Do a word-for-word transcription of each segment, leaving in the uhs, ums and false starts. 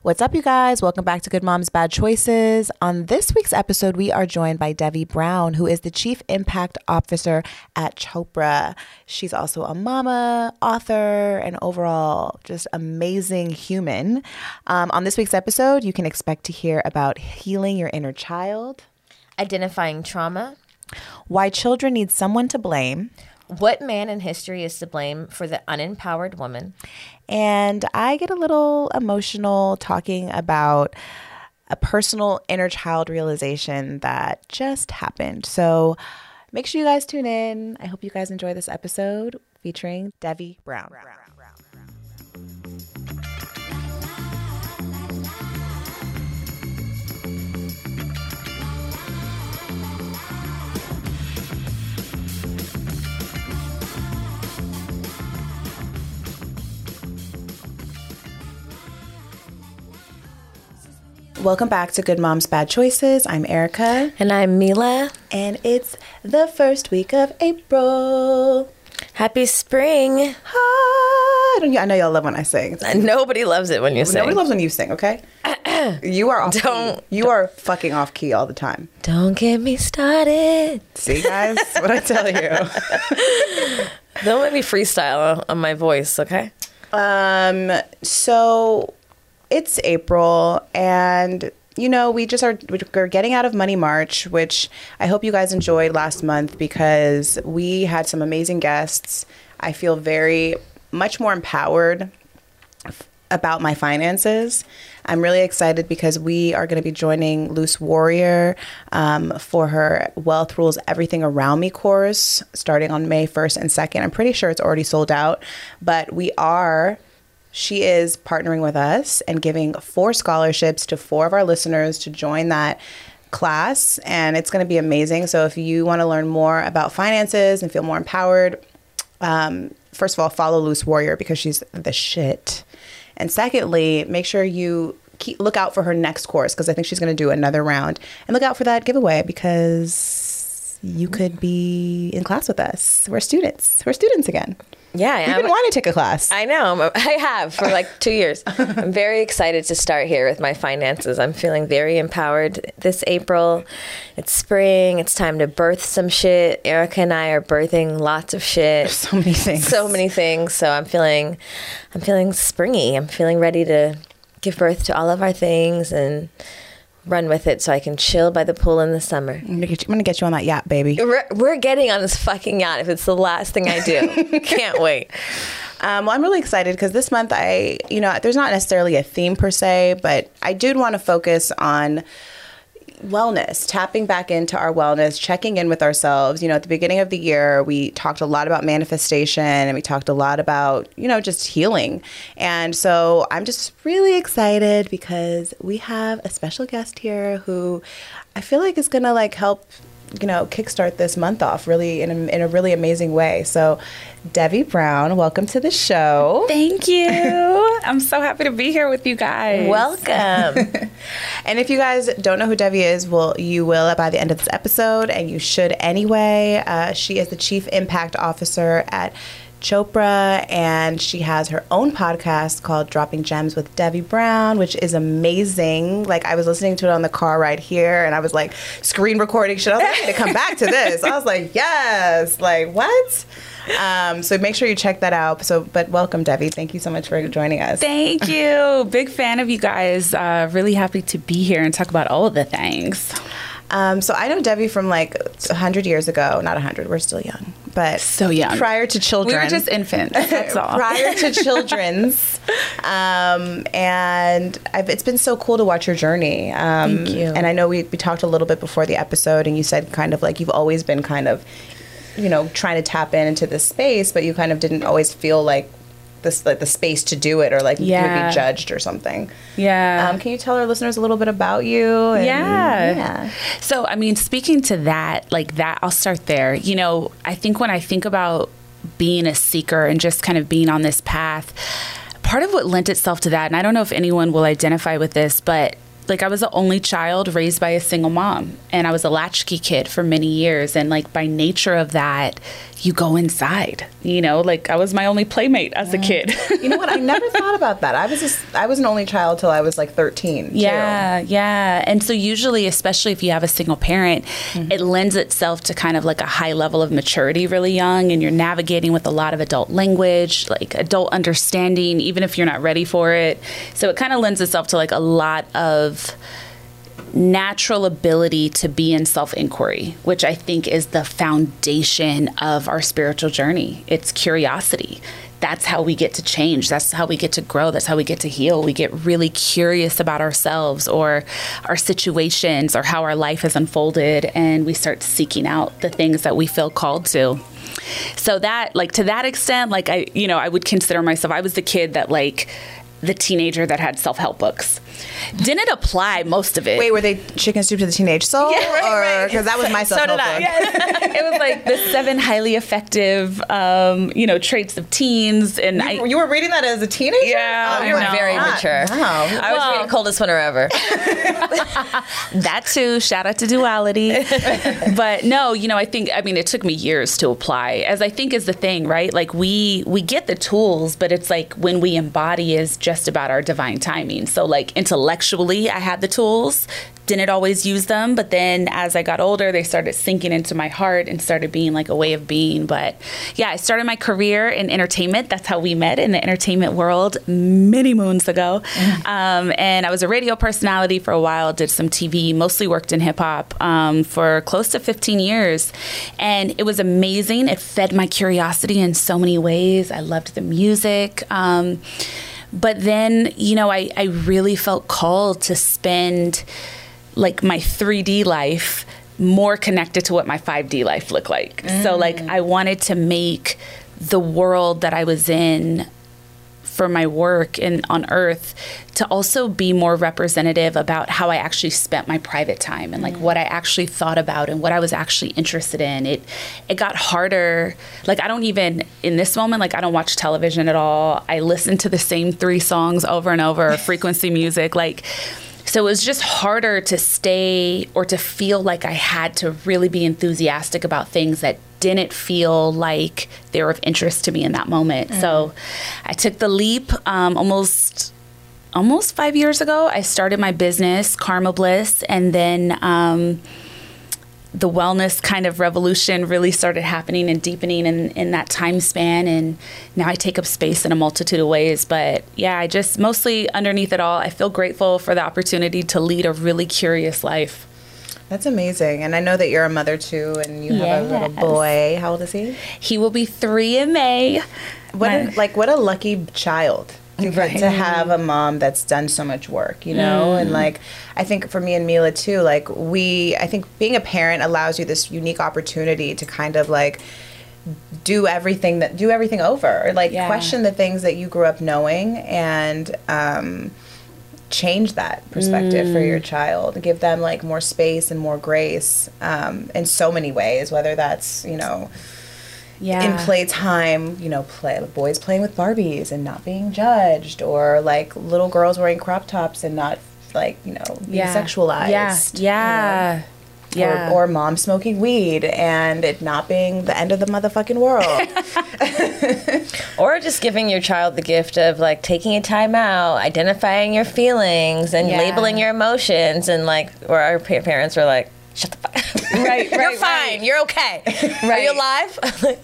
What's up, you guys? Welcome back to Good Moms, Bad Choices. On this week's episode, we are joined by Devi Brown, who is the Chief Impact Officer at Chopra. She's also a mama, author, and overall just amazing human. Um, on this week's episode, you can expect to hear about healing your inner child, identifying trauma, why children need someone to blame, what man in history is to blame for the unempowered woman. And I get a little emotional talking about a personal inner child realization that just happened. So make sure you guys tune in. I hope you guys enjoy this episode featuring Devi Brown. Brown, Brown, Brown. Welcome back to Good Moms, Bad Choices. I'm Erica. And I'm Mila. And it's the first week of April. Happy spring. Ah, I, don't, I know y'all love when I sing. Nobody loves it when you sing. Nobody loves when you sing, okay? You are off don't, key. You are fucking off key all the time. Don't get me started. See, guys? What I tell you. Don't let me freestyle on my voice, okay? Um. So... It's April, and, you know, we just are we're getting out of Money March, which I hope you guys enjoyed last month because we had some amazing guests. I feel very much more empowered f- about my finances. I'm really excited because we are going to be joining Loose Warrior um, for her Wealth Rules Everything Around Me course starting on May first and second. I'm pretty sure it's already sold out, but we are... She is partnering with us and giving four scholarships to four of our listeners to join that class. And it's going to be amazing. So if you want to learn more about finances and feel more empowered, um, first of all, follow Loose Warrior because she's the shit. And secondly, make sure you keep, look out for her next course because I think she's going to do another round. And look out for that giveaway because you could be in class with us. We're students. We're students again. Yeah, I You've been wanting to take a class. I know. I have for like two years. I'm very excited to start here with my finances. I'm feeling very empowered this April. It's spring. It's time to birth some shit. Erica and I are birthing lots of shit. There's so many things. So many things. So I'm feeling, I'm feeling springy. I'm feeling ready to give birth to all of our things and run with it so I can chill by the pool in the summer. I'm gonna get you, I'm gonna get you on that yacht, baby. We're, we're getting on this fucking yacht if it's the last thing I do. Can't wait. Um, well, I'm really excited because this month I, you know, there's not necessarily a theme per se, but I did want to focus on wellness, tapping back into our wellness, checking in with ourselves. You know, at the beginning of the year, we talked a lot about manifestation and we talked a lot about, you know, just healing. And so I'm just really excited because we have a special guest here who I feel like is going to like help, you know, kickstart this month off really in a, in a really amazing way. So Devi Brown, welcome to the show. Thank you. I'm so happy to be here with you guys. Welcome. And if you guys don't know who Devi is, well, you will by the end of this episode, and you should anyway. Uh, she is the Chief Impact Officer at Chopra, and she has her own podcast called Dropping Gems with Devi Brown, which is amazing. Like, I was listening to it on the car ride here, and I was like screen recording shit. I was like, I need to come back to this. I was like, yes, like what? Um, so make sure you check that out. So, but welcome, Devi. Thank you so much for joining us. Thank you. Big fan of you guys. Uh, really happy to be here and talk about all of the things. Um, so I know Devi from like a hundred years ago. Not a hundred. We're still young, but so young. Prior to children, we were just infants. That's all. Prior to children's, um, and I've, it's been so cool to watch your journey. Um, Thank you. And I know we we talked a little bit before the episode, and you said kind of like you've always been kind of, you know, trying to tap in into this space, but you kind of didn't always feel like this like the space to do it, or like yeah. you would be judged or something. Yeah. Um, can you tell our listeners a little bit about you? And, yeah. yeah. So, I mean, speaking to that, like that, I'll start there. You know, I think when I think about being a seeker and just kind of being on this path, part of what lent itself to that, and I don't know if anyone will identify with this, but like I was the only child raised by a single mom, and I was a latchkey kid for many years. And like by nature of that, you go inside, you know, like I was my only playmate as a kid. You know what? I never thought about that. I was just, I was an only child till I was like thirteen. Yeah, too. yeah. And so usually, especially if you have a single parent, mm-hmm. it lends itself to kind of like a high level of maturity really young, and you're navigating with a lot of adult language, like adult understanding, even if you're not ready for it. So it kind of lends itself to like a lot of natural ability to be in self-inquiry, which I think is the foundation of our spiritual journey. It's curiosity. That's how we get to change. That's how we get to grow. That's how we get to heal. We get really curious about ourselves or our situations or how our life has unfolded, and we start seeking out the things that we feel called to. So that, like, to that extent, like, I, you know, I would consider myself, I was the kid that, like, the teenager that had self-help books. Didn't apply most of it. Wait, were they Chicken Soup to the Teenage Soul? Yeah, right, Because right. that was my self-help so did I. book. Yes. It was like the seven highly effective, um, you know, traits of teens. And you, I, you were reading that as a teenager? Yeah. Oh, you were no. very mature. Wow. I was Well, reading Coldest Winter Ever. That too. Shout out to Duality. But no, you know, I think, I mean, it took me years to apply, as I think is the thing, right? Like we, we get the tools, but it's like when we embody is just about our divine timing. So like intellectually, I had the tools, didn't always use them. But then as I got older, they started sinking into my heart and started being like a way of being. But yeah, I started my career in entertainment. That's how we met in the entertainment world many moons ago. Mm-hmm. Um, and I was a radio personality for a while, did some T V, mostly worked in hip hop um, for close to fifteen years. And it was amazing. It fed my curiosity in so many ways. I loved the music. Um, but then, you know, I, I really felt called to spend like my three D life more connected to what my five D life looked like. Mm. So like I wanted to make the world that I was in for my work in on Earth to also be more representative about how I actually spent my private time and like mm. what I actually thought about and what I was actually interested in. It it got harder. Like I don't even, in this moment, like I don't watch television at all. I listen to the same three songs over and over, frequency music, like. So it was just harder to stay or to feel like I had to really be enthusiastic about things that didn't feel like they were of interest to me in that moment. Mm. So I took the leap um, almost almost five years ago. I started my business, Karma Bliss, and then um, the wellness kind of revolution really started happening and deepening in, in that time span. And now I take up space in a multitude of ways. But yeah, I just mostly underneath it all, I feel grateful for the opportunity to lead a really curious life. That's amazing. And I know that you're a mother too, and you have Yes. a little boy. How old is he? He will be three in May. What My- a, like what a lucky child to, Right. to have a mom that's done so much work, you know? Mm. And like I think for me and Mila too, like we I think being a parent allows you this unique opportunity to kind of like do everything that do everything over. Like Yeah. question the things that you grew up knowing and um change that perspective mm. for your child, give them like more space and more grace um, in so many ways, whether that's, you know, yeah. in playtime, you know, play boys playing with Barbies and not being judged, or like little girls wearing crop tops and not like, you know, being yeah. sexualized. Yeah. Yeah. You know? Yeah. Or, or mom smoking weed and it not being the end of the motherfucking world. Or just giving your child the gift of like taking a time out, identifying your feelings and Yeah. labeling your emotions, and like where our pa- parents were like, shut the fuck up. Right, You're right, fine. right. You're okay. Are Right. you alive?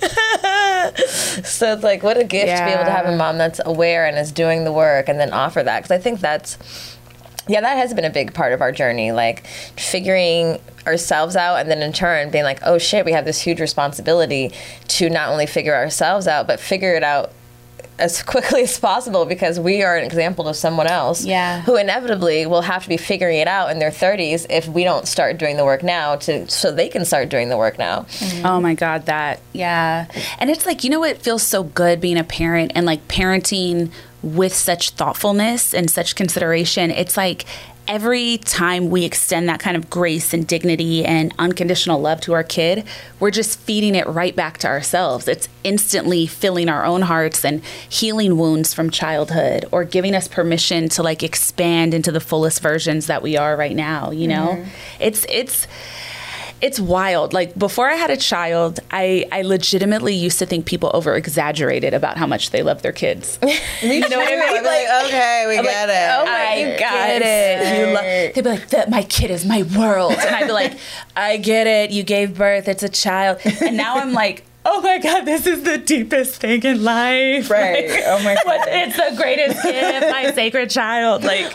So it's like, what a gift to be able to have a mom that's aware and is doing the work and then offer that. Because I think that's, yeah, that has been a big part of our journey, like figuring ourselves out and then in turn being like, oh shit, we have this huge responsibility to not only figure ourselves out, but figure it out as quickly as possible, because we are an example to someone else Yeah. who inevitably will have to be figuring it out in their thirties if we don't start doing the work now to so they can start doing the work now. Mm-hmm. Oh my God, that, yeah. And it's like, you know, it feels so good being a parent and like parenting with such thoughtfulness and such consideration. It's like every time we extend that kind of grace and dignity and unconditional love to our kid, we're just feeding it right back to ourselves. It's instantly filling our own hearts and healing wounds from childhood, or giving us permission to like expand into the fullest versions that we are right now, you know? Mm-hmm. It's, it's, It's wild. Like before I had a child, I, I legitimately used to think people over exaggerated about how much they love their kids. Me you know what I mean? I'd be like, okay, we I'm get like, it. Oh my, you get it. You lo- They'd be like, that my kid is my world. And I'd be like, I get it. You gave birth. It's a child. And now I'm like, oh my God, this is the deepest thing in life. Right. Like, oh my God. what, it's the greatest gift, my sacred child. Like,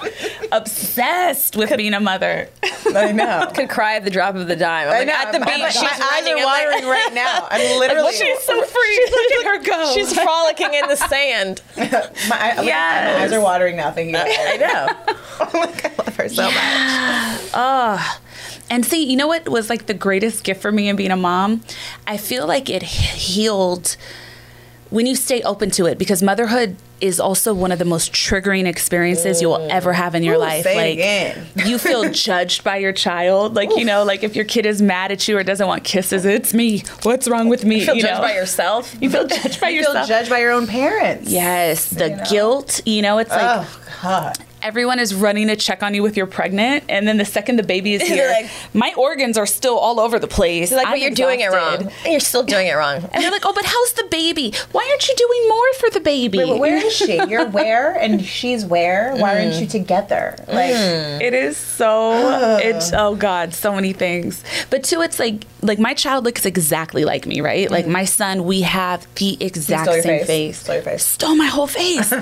obsessed with being a mother. I know. Could cry at the drop of the dime. I'm I like, know. at the I'm- beach. I'm- She's my eyes running. are I'm like- watering right now. I'm literally. She's so free. Look at her go. She's frolicking in the sand. my, I, Yes. my eyes are watering now thinking about it. I know. Oh my God, I love her so much. Oh. And see, you know what was like the greatest gift for me in being a mom? I feel like it healed when you stay open to it, because motherhood is also one of the most triggering experiences you will ever have in your Ooh, life. say it Like again. you feel judged by your child. Like, you know, like if your kid is mad at you or doesn't want kisses, it's me. What's wrong with me? You feel you judged know? by yourself. You feel judged by You feel yourself. judged by your own parents. Yes, the You know? guilt, you know, it's like Oh God. everyone is running to check on you with you're pregnant, and then the second the baby is here, Like- my organs are still all over the place. Like, but I'm you're doing it exhausted. wrong. You're still doing it wrong. And they're like, oh, but how's the baby? Why aren't you doing more for the baby? Wait, but where is she? You're where and she's where? Why aren't you together? Like, It is so, it's, oh God, so many things. But too, it's like, like my child looks exactly like me, right? Like my son, we have the exact stole your same face. face. Stole your face. Stole my whole face.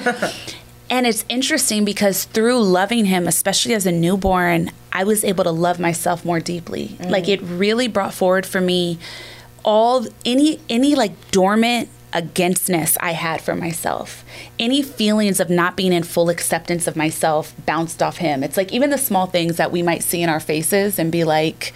And it's interesting because through loving him, especially as a newborn, I was able to love myself more deeply. Like it really brought forward for me all any any like dormant againstness I had for myself. Any feelings of not being in full acceptance of myself bounced off him. It's like even the small things that we might see in our faces and be like,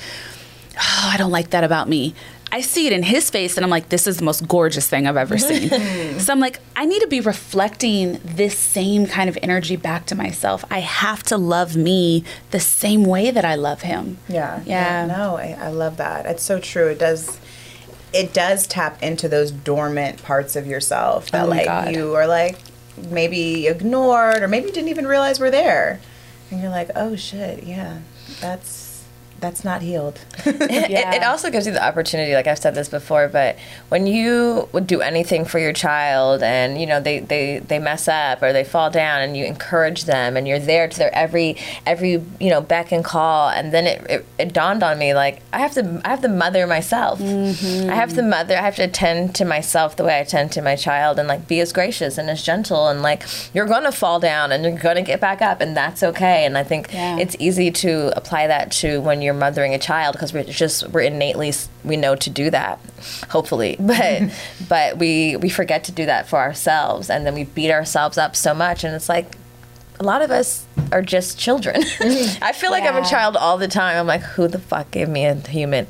oh, I don't like that about me. I see it in his face and I'm like, this is the most gorgeous thing I've ever seen. So I'm like, I need to be reflecting this same kind of energy back to myself. I have to love me the same way that I love him. yeah, Yeah. No, I, I love that. It's so true. It does. It does tap into those dormant parts of yourself that Oh my like God. you are like maybe ignored or maybe didn't even realize were there, and you're like, oh shit, yeah, that's that's not healed. It, Yeah. it also gives you the opportunity, like I've said this before, but when you would do anything for your child and, you know, they, they, they mess up or they fall down and you encourage them and you're there to their every, every, you know, beck and call. And then it, it, it dawned on me, like, I have to, I have to mother myself. Mm-hmm. I have to mother, I have to attend to myself the way I attend to my child and like be as gracious and as gentle and like, you're going to fall down and you're going to get back up and that's okay. And I think Yeah. it's easy to apply that to when you're mothering a child because we're just we're innately we know to do that, hopefully, but but we we forget to do that for ourselves and then we beat ourselves up so much and it's like a lot of us are just children. I feel like I'm a Yeah. child all the time. I'm like, who the fuck gave me a human?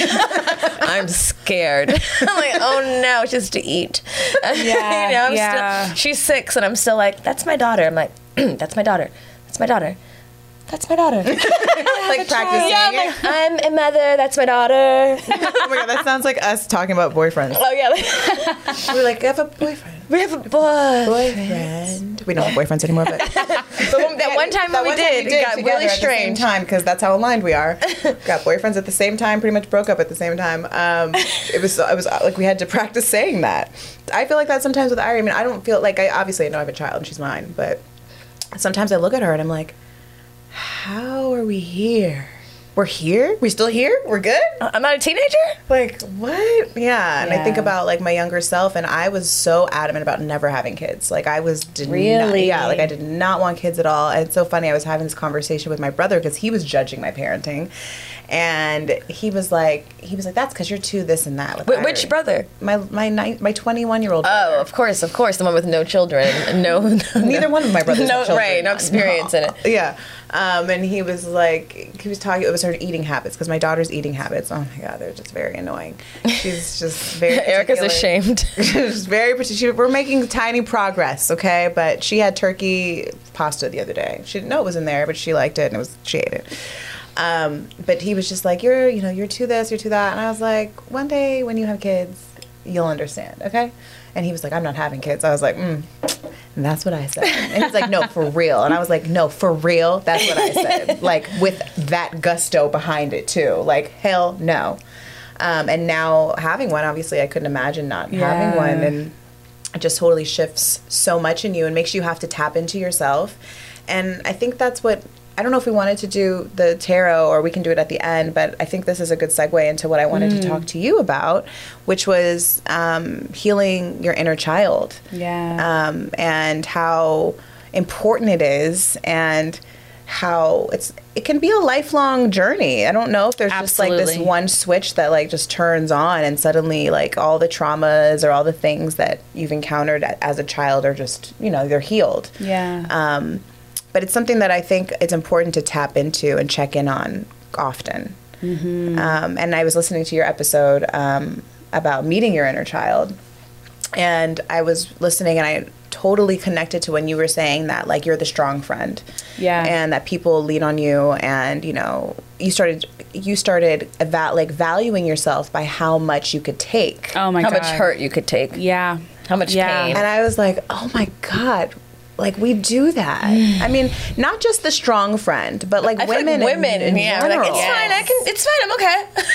I'm scared. I'm like, oh no, just to eat. Yeah, you know, I'm yeah. still, she's six and I'm still like, that's my daughter. I'm like, that's my daughter. That's my daughter. That's my daughter. Like practicing. Yeah, I'm like, I'm a mother. That's my daughter. Oh my God, that sounds like us talking about boyfriends. Oh yeah, We're like, I have a boyfriend. we have a boy. Boyfriend. We don't have boyfriends anymore, but But when- that one time that when we one time did, it got together really at the same strange. time because that's how aligned we are. Got boyfriends at the same time, pretty much broke up at the same time. Um, it was it was like we had to practice saying that. I feel like that sometimes with Ari. I mean, I don't feel like I obviously I know I have a child and she's mine, but sometimes I look at her and I'm like, how are we here? We're here? We still here? We're good? I'm not a teenager. Like, what? Yeah. And I think Yeah. about like my younger self, and I was so adamant about never having kids. Like, I was, did not, Really? yeah, like I did not want kids at all. And it's so funny. I was having this conversation with my brother because he was judging my parenting. And he was like, he was like, that's because you're too this and that. With Wh- which Ari." brother? My my nine, my twenty-one year old. Oh, of course, of course, the one with no children, no, Neither one of my brothers no, have children. right, no experience in it. Yeah. Um, and he was like, he was talking, it was her eating habits, because my daughter's eating habits, oh my God, they're just very annoying. She's just very Erica's particular. ashamed. She's very particular. We're making tiny progress, okay? But she had turkey pasta the other day. She didn't know it was in there, but she liked it, and it was, she ate it. Um, but he was just like, you're, you know, you're too this, you're too that. And I was like, one day when you have kids, you'll understand, okay? And he was like, I'm not having kids. I was like, mm, And that's what I said. And he's like, no, for real. And I was like, no, for real? That's what I said. Like, with that gusto behind it, too. Like, hell no. Um, and now having one, obviously, I couldn't imagine not Yeah. having one. And it just totally shifts so much in you and makes you have to tap into yourself. And I think that's what, I don't know if we wanted to do the tarot or we can do it at the end, but I think this is a good segue into what I wanted mm. to talk to you about, which was um, healing your inner child. Yeah. Um, and how important it is, and how it's it can be a lifelong journey. I don't know if there's Absolutely. just like this one switch that like just turns on and suddenly like all the traumas or all the things that you've encountered as a child are just, you know, they're healed. Yeah. Um, but it's something that I think it's important to tap into and check in on often. Mm-hmm. Um, and I was listening to your episode um, about meeting your inner child, and I was listening and I totally connected to when you were saying that, like, you're the strong friend. Yeah. And that people lean on you, and, you know, you started you started about like valuing yourself by how much you could take. Oh my How God. much hurt you could take. Yeah. How much Yeah. pain. And I was like, oh my God, like we do that. I mean, not just the strong friend, but like I feel women. like women, in, in yeah, we're like, general. it's fine. I can. It's fine. I'm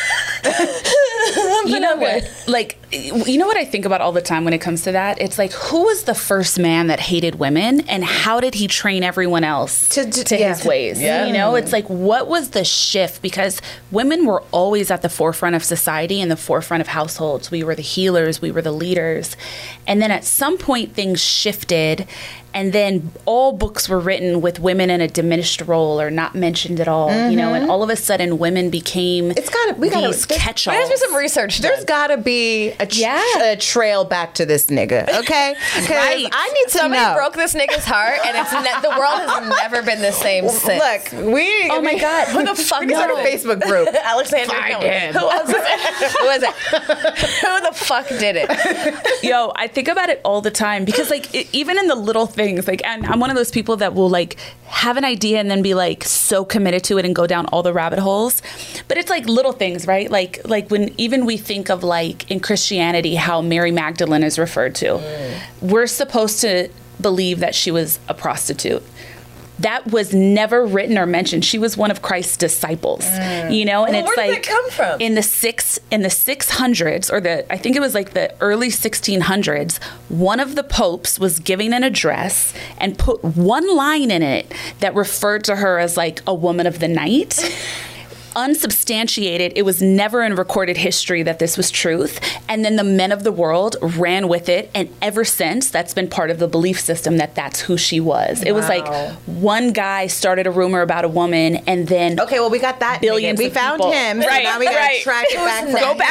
okay. You know I'm good. what? Like, you know what I think about all the time when it comes to that? It's like, who was the first man that hated women, and how did he train everyone else To- to, to- yeah. his ways? Yeah. You know, it's like, what was the shift? Because women were always at the forefront of society and the forefront of households. We were the healers, we were the leaders. And then at some point, things shifted. And then all books were written with women in a diminished role or not mentioned at all, mm-hmm. you know, and all of a sudden women became It's gotta- we gotta- these there's- catch-alls. There has to be some research done. There's got to be a, tr- Yeah. a trail back to this nigga, okay? 'Cause Right. I need to Somebody know. broke this nigga's heart, and it's ne- the world has never been the same since. Look, we. Oh my God. Who the fuck We start a was it? Facebook group. Alexander I Cohen. did. Who was it? Who was it? Who the fuck did it? Yo, I think about it all the time because, like, it, even in the little things, like, and I'm one of those people that will, like, have an idea and then be, like, so committed to it and go down all the rabbit holes. But it's, like, little things, right? Like, like when even we think of, like, in Christianity, how Mary Magdalene is referred to. Mm. We're supposed to believe that she was a prostitute. That was never written or mentioned. She was one of Christ's disciples, mm. you know, and well, it's where like did that come from? in the six in the six hundreds or the I think it was like the early sixteen hundreds. One of the popes was giving an address and put one line in it that referred to her as like a woman of the night. Unsubstantiated. It was never in recorded history that this was truth. And then the men of the world ran with it. And ever since, that's been part of the belief system that that's who she was. It Wow. was like one guy started a rumor about a woman, and then Okay, well, we got that. billions nigga. We of found people. him. So Right, now we got to right. track it back. go from-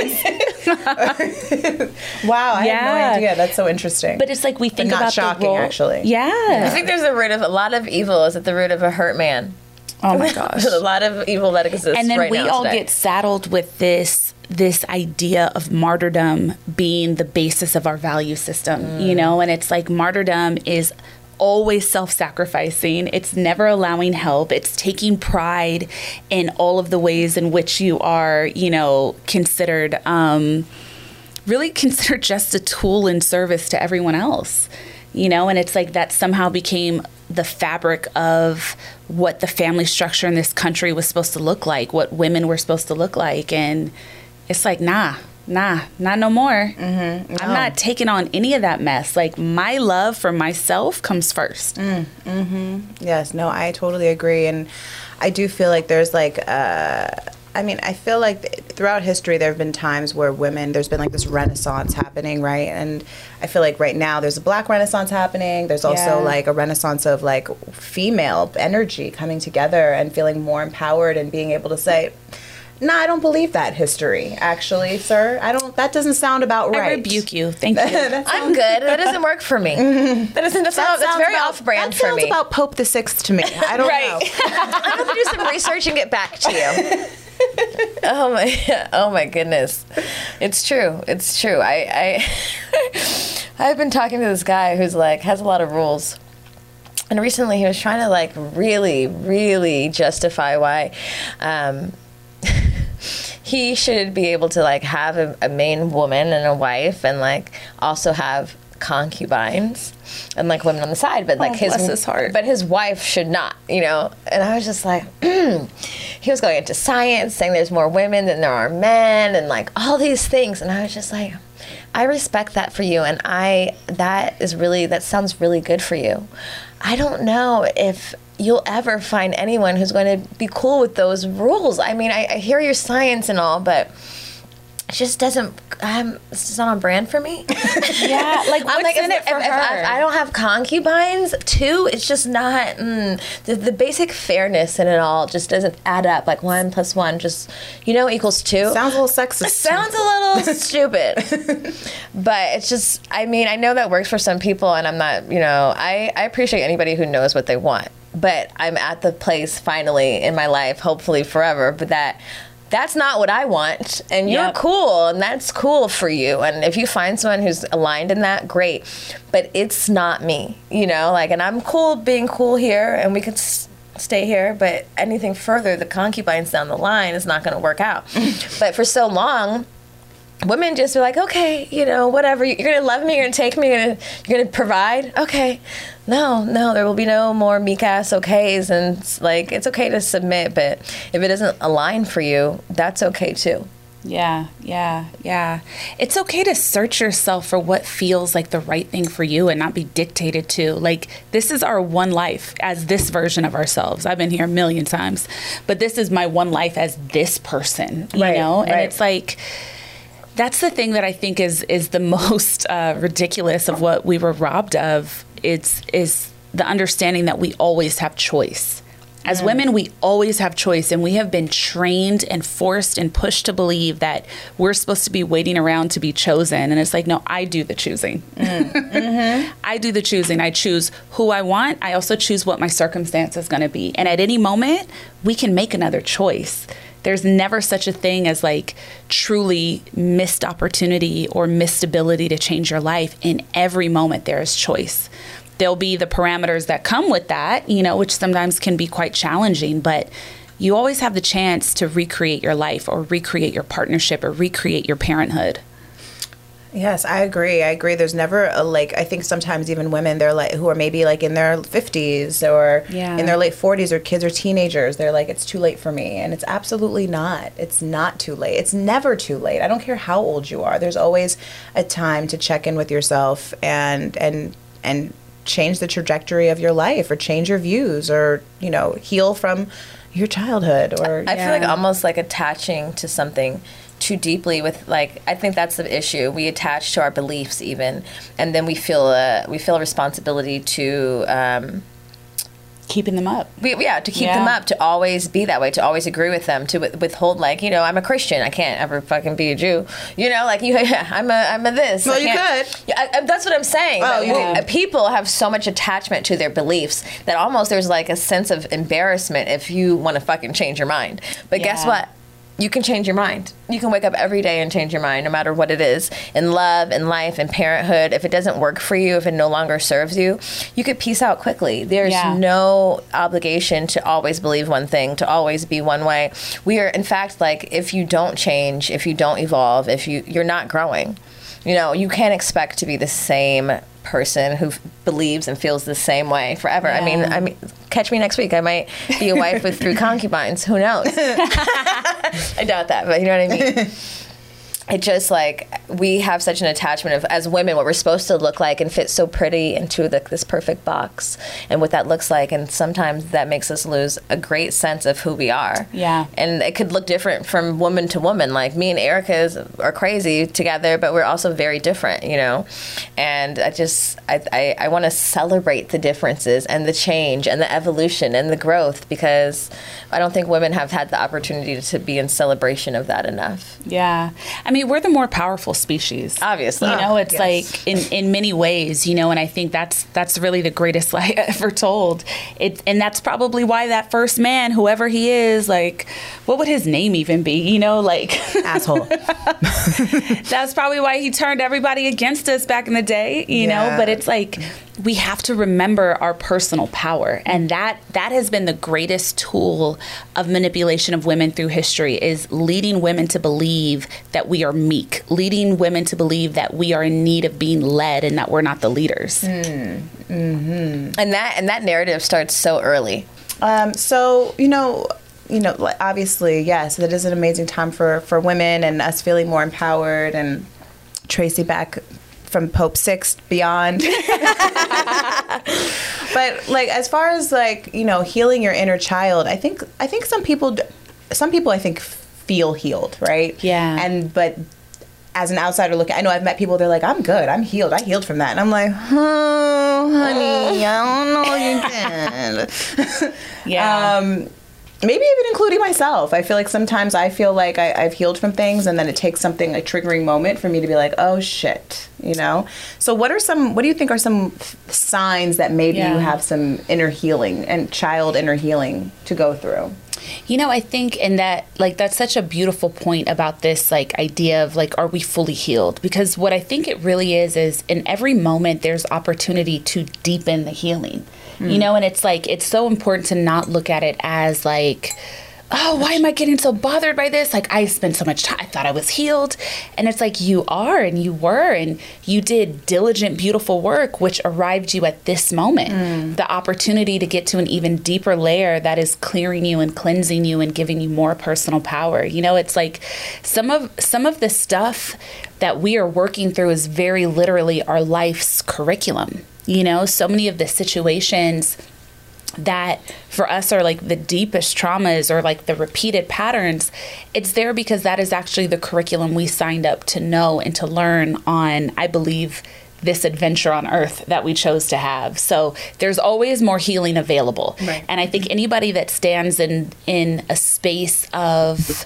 backwards. Wow, I Yeah. had no idea. That's so interesting. But it's like we think not about shocking, the role. actually. Yeah. I think there's a root of a lot of evil is at the root of a hurt man. Oh my gosh. There's a lot of evil that exists And then right we now all today. get saddled with this this idea of martyrdom being the basis of our value system, mm. you know, and it's like martyrdom is always self-sacrificing. It's never allowing help. It's taking pride in all of the ways in which you are, you know, considered um, really considered just a tool in service to everyone else. You know, and it's like that somehow became the fabric of what the family structure in this country was supposed to look like, what women were supposed to look like. And it's like, nah, nah, not no more. Mm-hmm. No. I'm not taking on any of that mess. Like, my love for myself comes first. Mm, mm-hmm. Yes, no, I totally agree. And I do feel like there's like, uh, I mean, I feel like throughout history, there have been times where women, there's been like this renaissance happening, right? And I feel like right now there's a black renaissance happening. There's also Yeah. like a renaissance of like female energy coming together and feeling more empowered and being able to say, no, I don't believe that history, actually, sir. I don't, that doesn't sound about right. I rebuke you. Thank you. I'm good. That doesn't work for me. That doesn't. That's, That that's sounds very about- off-brand that for sounds me. about Pope the Sixth to me. I don't Right. know. I'm gonna do some research and get back to you. Oh my! Oh my goodness! It's true. It's true. I I I've been talking to this guy who's like has a lot of rules. And recently he was trying to like really, really justify why um, he should be able to like have a, a main woman and a wife and like also have concubines and like women on the side, but like Oh, his, bless his heart. but his wife should not, you know. And I was just like, he was going into science, saying there's more women than there are men, and like all these things. And I was just like, I respect that for you, and I that is really that sounds really good for you. I don't know if you'll ever find anyone who's going to be cool with those rules. I mean, I, I hear your science and all, but it just doesn't, um, it's just not on brand for me. Yeah, like what's I'm like, in if, it for if, her? If I, I don't have concubines too, it's just not, mm, the, the basic fairness in it all just doesn't add up. Like one plus one just, you know, equals two. Sounds a little sexist. Sounds a little stupid. But it's just, I mean, I know that works for some people, and I'm not, you know, I, I appreciate anybody who knows what they want. But I'm at the place finally in my life, hopefully forever, but that that's not what I want, and you're Yep. cool, and that's cool for you. And if you find someone who's aligned in that, great. But it's not me, you know, like, and I'm cool being cool here, and we could s- stay here, but anything further, the concubines down the line is not going to work out. But for so long, women just be like, okay, you know, whatever, you're going to love me, you're going to take me, you're going you're gonna provide, okay. No, no, there will be no more meek ass okays, and it's like, it's okay to submit, but if it doesn't align for you, that's okay too. Yeah, yeah, yeah. It's okay to search yourself for what feels like the right thing for you and not be dictated to. Like, this is our one life as this version of ourselves. I've been here a million times, but this is my one life as this person, you Right, know? And right. it's like, that's the thing that I think is is the most uh, ridiculous of what we were robbed of. It's is the understanding that we always have choice. As women, we always have choice, and we have been trained and forced and pushed to believe that we're supposed to be waiting around to be chosen. And it's like, no, I do the choosing. Mm-hmm. I do the choosing. I choose who I want. I also choose what my circumstance is going to be. And at any moment, we can make another choice. There's never such a thing as like truly missed opportunity or missed ability to change your life. In every moment, there is choice. There'll be the parameters that come with that, you know, which sometimes can be quite challenging, but you always have the chance to recreate your life or recreate your partnership or recreate your parenthood. Yes, I agree. I agree. There's never a, like, I think sometimes even women, they're like, who are maybe like in their fifties or Yeah. in their late forties, or kids or teenagers, they're like, it's too late for me. And it's absolutely not. It's not too late. It's never too late. I don't care how old you are. There's always a time to check in with yourself and, and, and change the trajectory of your life, or change your views, or, you know, heal from your childhood. Or I yeah. feel like almost like attaching to something too deeply with, like, I think that's the issue. We attach to our beliefs even, and then we feel a we feel a responsibility to um, Keeping them up. we, yeah to keep Yeah. them up, to always be that way, to always agree with them, to with- withhold, like, you know, I'm a Christian, I can't ever fucking be a Jew, you know, like, you yeah, I'm a I'm a this. Well, I you can't- could. Yeah, I, I, that's what I'm saying. Oh, That you we- did. uh, people have so much attachment to their beliefs that almost there's like a sense of embarrassment if you want to fucking change your mind. But guess Yeah. what? You can change your mind. You can wake up every day and change your mind, no matter what it is. In love, in life, in parenthood, if it doesn't work for you, if it no longer serves you, you could peace out quickly. There's Yeah. no obligation to always believe one thing, to always be one way. We are, in fact, like, if you don't change, if you don't evolve, if you, you're not growing. You know, you can't expect to be the same person who f- believes and feels the same way forever. I mean, Yeah. I mean, catch me next week. I might be a wife with three concubines. Who knows? I doubt that, but you know what I mean? It just, like, we have such an attachment of, as women, what we're supposed to look like and fit so pretty into the, this perfect box, and what that looks like, and sometimes that makes us lose a great sense of who we are. Yeah. And it could look different from woman to woman. Like, me and Erica is, are crazy together, but we're also very different, you know? And I just, I, I, I want to celebrate the differences and the change and the evolution and the growth, because I don't think women have had the opportunity to be in celebration of that enough. Yeah. I mean, we're the more powerful species. Obviously. You know, it's Yes. like in, in many ways, you know, and I think that's that's really the greatest lie ever told. It, and that's probably why that first man, whoever he is, like, what would his name even be? You know, like, asshole. that's probably why he turned everybody against us back in the day, you Yeah. know, but it's like, we have to remember our personal power, and that that has been the greatest tool of manipulation of women through history, is leading women to believe that we are meek, leading women to believe that we are in need of being led and that we're not the leaders. Mm. Mm-hmm. And that and that narrative starts so early. Um, so you know. You know, obviously, yes, it is an amazing time for, for women and us feeling more empowered, and Tracy back from Pope Six beyond. But like, as far as like, you know, healing your inner child, I think I think some people, some people I think feel healed, right? Yeah. And but as an outsider looking, I know I've met people. They're like, I'm good, I'm healed, I healed from that, and I'm like, oh, honey, I don't know you did. Yeah. Um, Maybe even including myself. I feel like sometimes I feel like I, I've healed from things, and then it takes something, a triggering moment for me to be like, oh shit, you know? So what are some, what do you think are some f- signs that maybe Yeah. you have some inner healing and child inner healing to go through? You know, I think in that, like, that's such a beautiful point about this, like, idea of, like, are we fully healed? Because what I think it really is, is in every moment, there's opportunity to deepen the healing, mm. you know? And it's like, it's so important to not look at it as, like, oh, why am I getting so bothered by this? Like, I spent so much time, I thought I was healed. And it's like, you are, and you were, and you did diligent, beautiful work, which arrived you at this moment. Mm. The opportunity to get to an even deeper layer that is clearing you and cleansing you and giving you more personal power. You know, it's like some of, some of the stuff that we are working through is very literally our life's curriculum. You know, so many of the situations that for us are like the deepest traumas or like the repeated patterns, it's there because that is actually the curriculum we signed up to know and to learn on, I believe, this adventure on earth that we chose to have. So there's always more healing available. Right. And I think anybody that stands in in a space of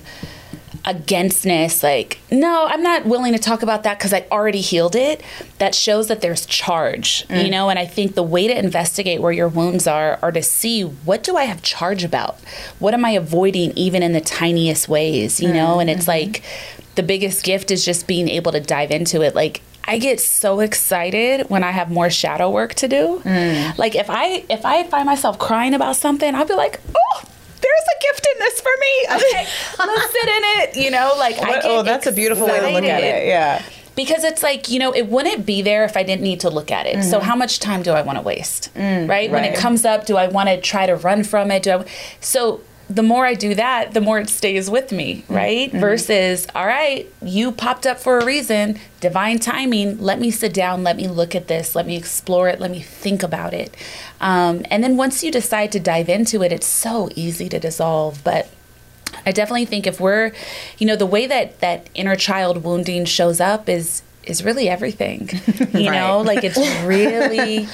againstness, like, no, I'm not willing to talk about that because I already healed it, that shows that there's charge, mm. you know? And I think the way to investigate where your wounds are, are to see, what do I have charge about? What am I avoiding even in the tiniest ways, you mm. know? And it's mm-hmm. like, the biggest gift is just being able to dive into it. Like, I get so excited when I have more shadow work to do. Mm. Like, if I if I find myself crying about something, I'll be like, oh, there's a gift in this for me. Okay, let's sit in it. You know, like, I get oh, that's excited. A beautiful way to look at it. Yeah. Because it's like, you know, it wouldn't be there if I didn't need to look at it. Mm-hmm. So how much time do I want to waste? Mm, right? right? When it comes up, do I want to try to run from it? Do I? So the more I do that, the more it stays with me, right? Mm-hmm. Versus, all right, you popped up for a reason, divine timing, let me sit down, let me look at this, let me explore it, let me think about it. Um, and then once you decide to dive into it, it's so easy to dissolve. But I definitely think if we're, you know, the way that that inner child wounding shows up is is really everything, you right. know, like it's really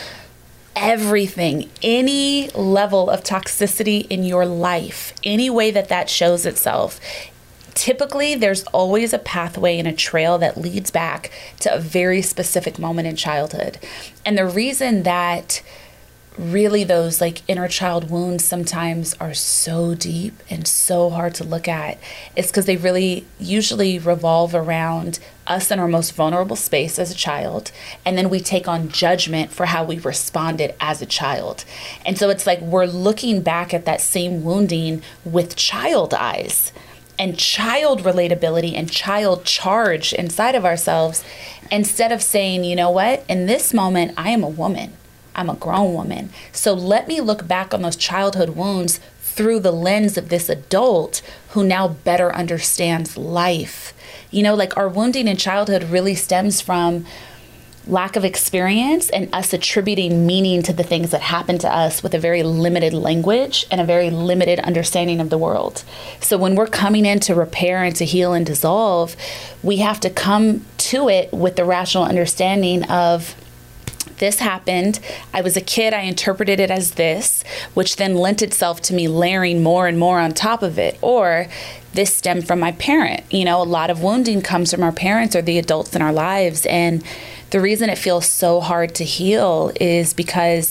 everything, any level of toxicity in your life, any way that that shows itself. Typically, there's always a pathway and a trail that leads back to a very specific moment in childhood. And the reason that really those like inner child wounds sometimes are so deep and so hard to look at is because they really usually revolve around us in our most vulnerable space as a child, and then we take on judgment for how we responded as a child. And so it's like we're looking back at that same wounding with child eyes and child relatability and child charge inside of ourselves, instead of saying, you know what, in this moment I am a woman, I'm a grown woman, so let me look back on those childhood wounds through the lens of this adult who now better understands life. You know, like our wounding in childhood really stems from lack of experience and us attributing meaning to the things that happened to us with a very limited language and a very limited understanding of the world. So when we're coming in to repair and to heal and dissolve, we have to come to it with the rational understanding of, this happened, I was a kid, I interpreted it as this, which then lent itself to me layering more and more on top of it. Or this stemmed from my parent. You know, a lot of wounding comes from our parents or the adults in our lives. And the reason it feels so hard to heal is because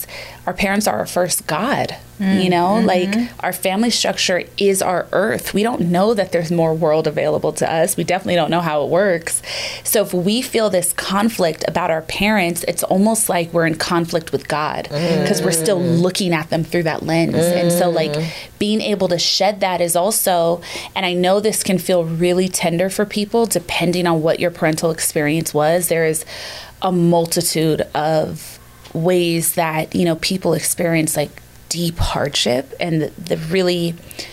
our parents are our first God, mm, you know, mm-hmm. like our family structure is our earth. We don't know that there's more world available to us. We definitely don't know how it works. So if we feel this conflict about our parents, it's almost like we're in conflict with God because mm. we're still looking at them through that lens. Mm. And so like being able to shed that is also, and I know this can feel really tender for people depending on what your parental experience was. There is a multitude of ways that, you know, people experience like deep hardship and the, the really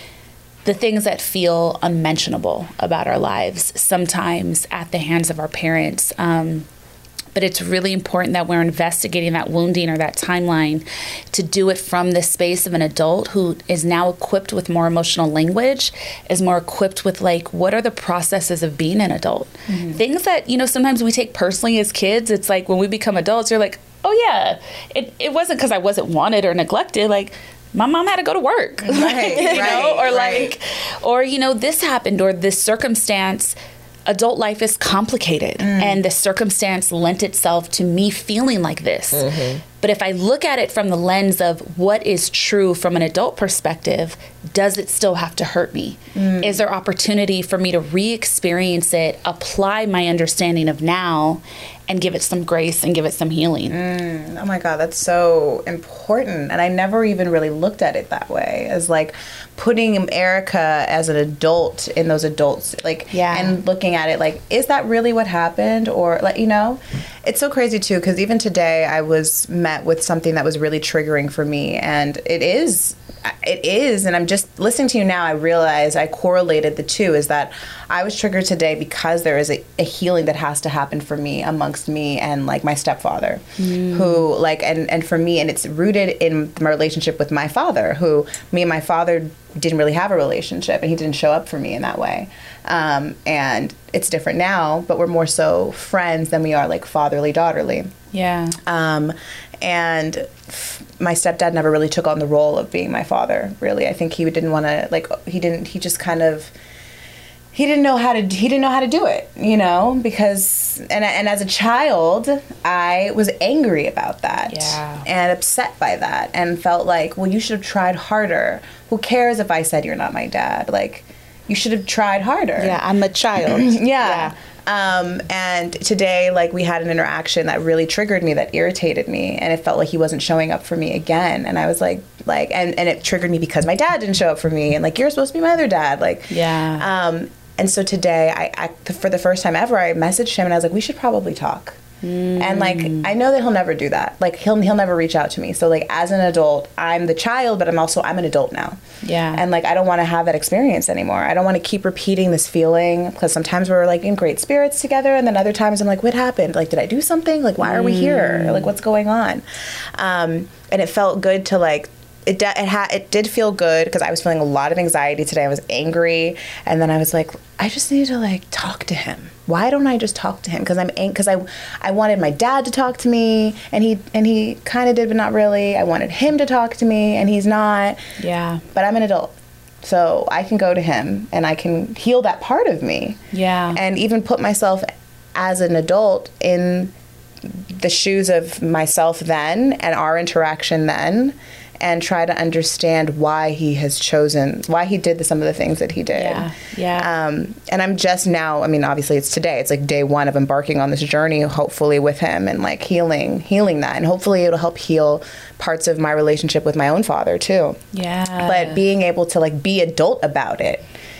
the things that feel unmentionable about our lives sometimes at the hands of our parents. Um, but it's really important that we're investigating that wounding or that timeline to do it from the space of an adult who is now equipped with more emotional language, is more equipped with like, what are the processes of being an adult? Mm-hmm. Things that, you know, sometimes we take personally as kids. It's like when we become adults, you're like, oh yeah, it, it wasn't because I wasn't wanted or neglected. Like my mom had to go to work, right, like, you right, know, or right. like, or, you know, this happened or this circumstance. Adult life is complicated mm. and the circumstance lent itself to me feeling like this. Mm-hmm. But if I look at it from the lens of what is true from an adult perspective, does it still have to hurt me? Mm. Is there opportunity for me to re-experience it, apply my understanding of now, and give it some grace and give it some healing? Mm. Oh my God, that's so important. And I never even really looked at it that way, as like putting Erica as an adult in those adults, like, yeah. and looking at it like, is that really what happened? Or like, you know, it's so crazy too, because even today I was met with something that was really triggering for me, and it is it is and I'm just listening to you now, I realize I correlated the two, is that I was triggered today because there is a, a healing that has to happen for me amongst me and like my stepfather mm. who like and and for me, and it's rooted in my relationship with my father, who me and my father didn't really have a relationship, and he didn't show up for me in that way. Um, and it's different now, but we're more so friends than we are like fatherly, daughterly. Yeah. Um, and f- my stepdad never really took on the role of being my father, really. I think he didn't want to, like, he didn't, he just kind of, he didn't know how to, he didn't know how to do it, you know, because, and, and as a child, I was angry about that yeah. and upset by that, and felt like, well, you should have tried harder. Who cares if I said you're not my dad? Like, you should have tried harder. Yeah, I'm a child. yeah. yeah. Um, and today, like, we had an interaction that really triggered me, that irritated me, and it felt like he wasn't showing up for me again. And I was like, like, and, and it triggered me because my dad didn't show up for me, and like, you're supposed to be my other dad. Like, yeah. Um, and so today, I, I, for the first time ever, I messaged him and I was like, we should probably talk. Mm. And like, I know that he'll never do that. Like, he'll he'll never reach out to me. So like, as an adult, I'm the child, but I'm also, I'm an adult now. Yeah. And like, I don't want to have that experience anymore. I don't want to keep repeating this feeling, because sometimes we're like in great spirits together, and then other times I'm like, what happened? Like, did I do something? Like, why are we here? Like, what's going on? Um, and it felt good to like, It de- it, ha- it did feel good, because I was feeling a lot of anxiety today. I was angry, and then I was like, I just need to like talk to him. Why don't I just talk to him? Because I'm because ang- I I wanted my dad to talk to me, and he and he kind of did, but not really. I wanted him to talk to me, and he's not. Yeah. But I'm an adult, so I can go to him, and I can heal that part of me. Yeah. And even put myself as an adult in the shoes of myself then, and our interaction then, and try to understand why he has chosen, why he did the, some of the things that he did. Yeah, yeah. Um, and I'm just now, I mean, obviously it's today. It's like day one of embarking on this journey, hopefully with him, and like healing, healing that. And hopefully it'll help heal parts of my relationship with my own father too. Yeah. But being able to like be adult about it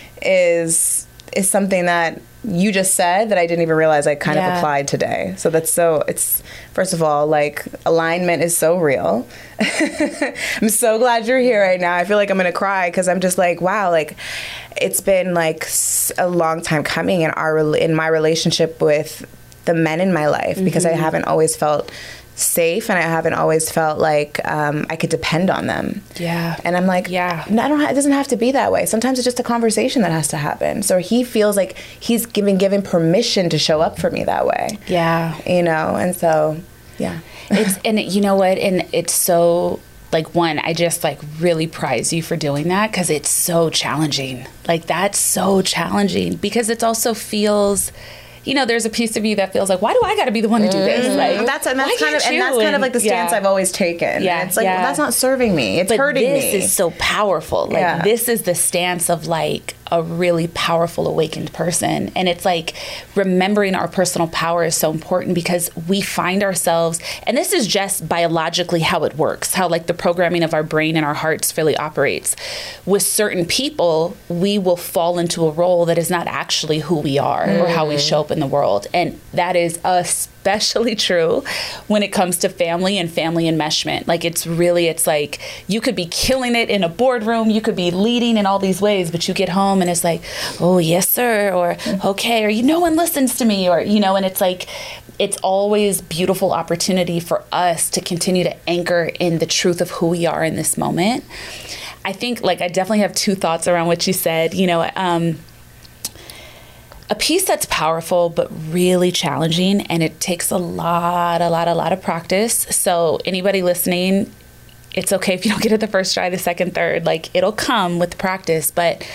is is something that you just said that I didn't even realize I kind yeah. of applied today. So that's so, it's, first of all, like, alignment is so real. I'm so glad you're here right now. I feel like I'm going to cry, because I'm just like, wow, like, it's been like a long time coming in our, in my relationship with the men in my life, because mm-hmm. I haven't always felt safe, and I haven't always felt like um, I could depend on them. Yeah. And I'm like, yeah. no, I don't ha- it doesn't have to be that way. Sometimes it's just a conversation that has to happen. So he feels like he's given given permission to show up for me that way. Yeah. You know, and so, yeah. It's, and it, you know what? And it's so, like, one, I just like really prize you for doing that, because it's so challenging. Like, that's so challenging, because it also feels, you know, there's a piece of you that feels like, why do I got to be the one to do this? Mm-hmm. Like, that's and that's why kind of can't and that's you? kind of like the stance Yeah. I've always taken. Yeah, And it's like, yeah. well, that's not serving me. It's But hurting this me. is so powerful. Like Yeah. this is the stance of like a really powerful awakened person. And it's like remembering our personal power is so important because we find ourselves, and this is just biologically how it works, how like the programming of our brain and our hearts really operates. With certain people, we will fall into a role that is not actually who we are mm. or how we show up in the world. And that is especially true when it comes to family and family enmeshment. Like it's really, it's like you could be killing it in a boardroom, you could be leading in all these ways, but you get home and it's like, oh, yes, sir, or okay, or you, no one listens to me, or, you know, and it's like, it's always beautiful opportunity for us to continue to anchor in the truth of who we are in this moment. I think, like, I definitely have two thoughts around what you said. You know, um, a piece that's powerful but really challenging, and it takes a lot, a lot, a lot of practice. So anybody listening, it's okay if you don't get it the first try, the second, third. Like, it'll come with practice. But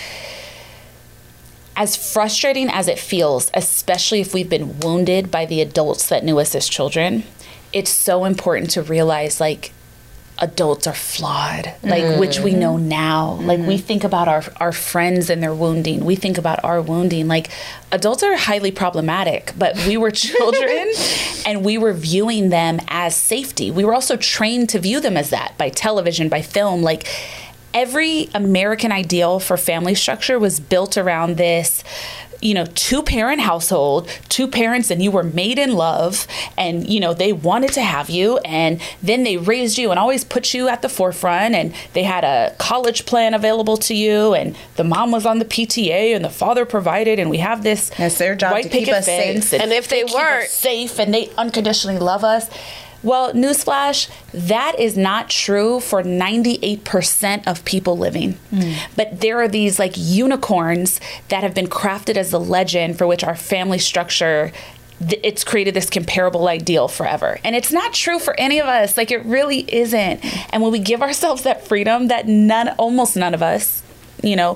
as frustrating as it feels, especially if we've been wounded by the adults that knew us as children, it's so important to realize, like, adults are flawed, like mm-hmm. which we know now. Mm-hmm. Like we think about our our friends and their wounding. We think about our wounding. Like adults are highly problematic, but we were children and we were viewing them as safety. We were also trained to view them as that by television, by film. Like every American ideal for family structure was built around this, you know, two parent household, two parents, and you were made in love, and, you know, they wanted to have you, and then they raised you and always put you at the forefront, and they had a college plan available to you, and the mom was on the P T A, and the father provided, and we have this it's their job white to keep picket us fence, safe. And if they, they weren't keep us safe, and they unconditionally love us. Well, newsflash, that is not true for ninety-eight percent of people living. Mm. But there are these like unicorns that have been crafted as the legend for which our family structure, th- it's created this comparable ideal forever. And it's not true for any of us. Like it really isn't. And when we give ourselves that freedom that none, almost none of us, you know,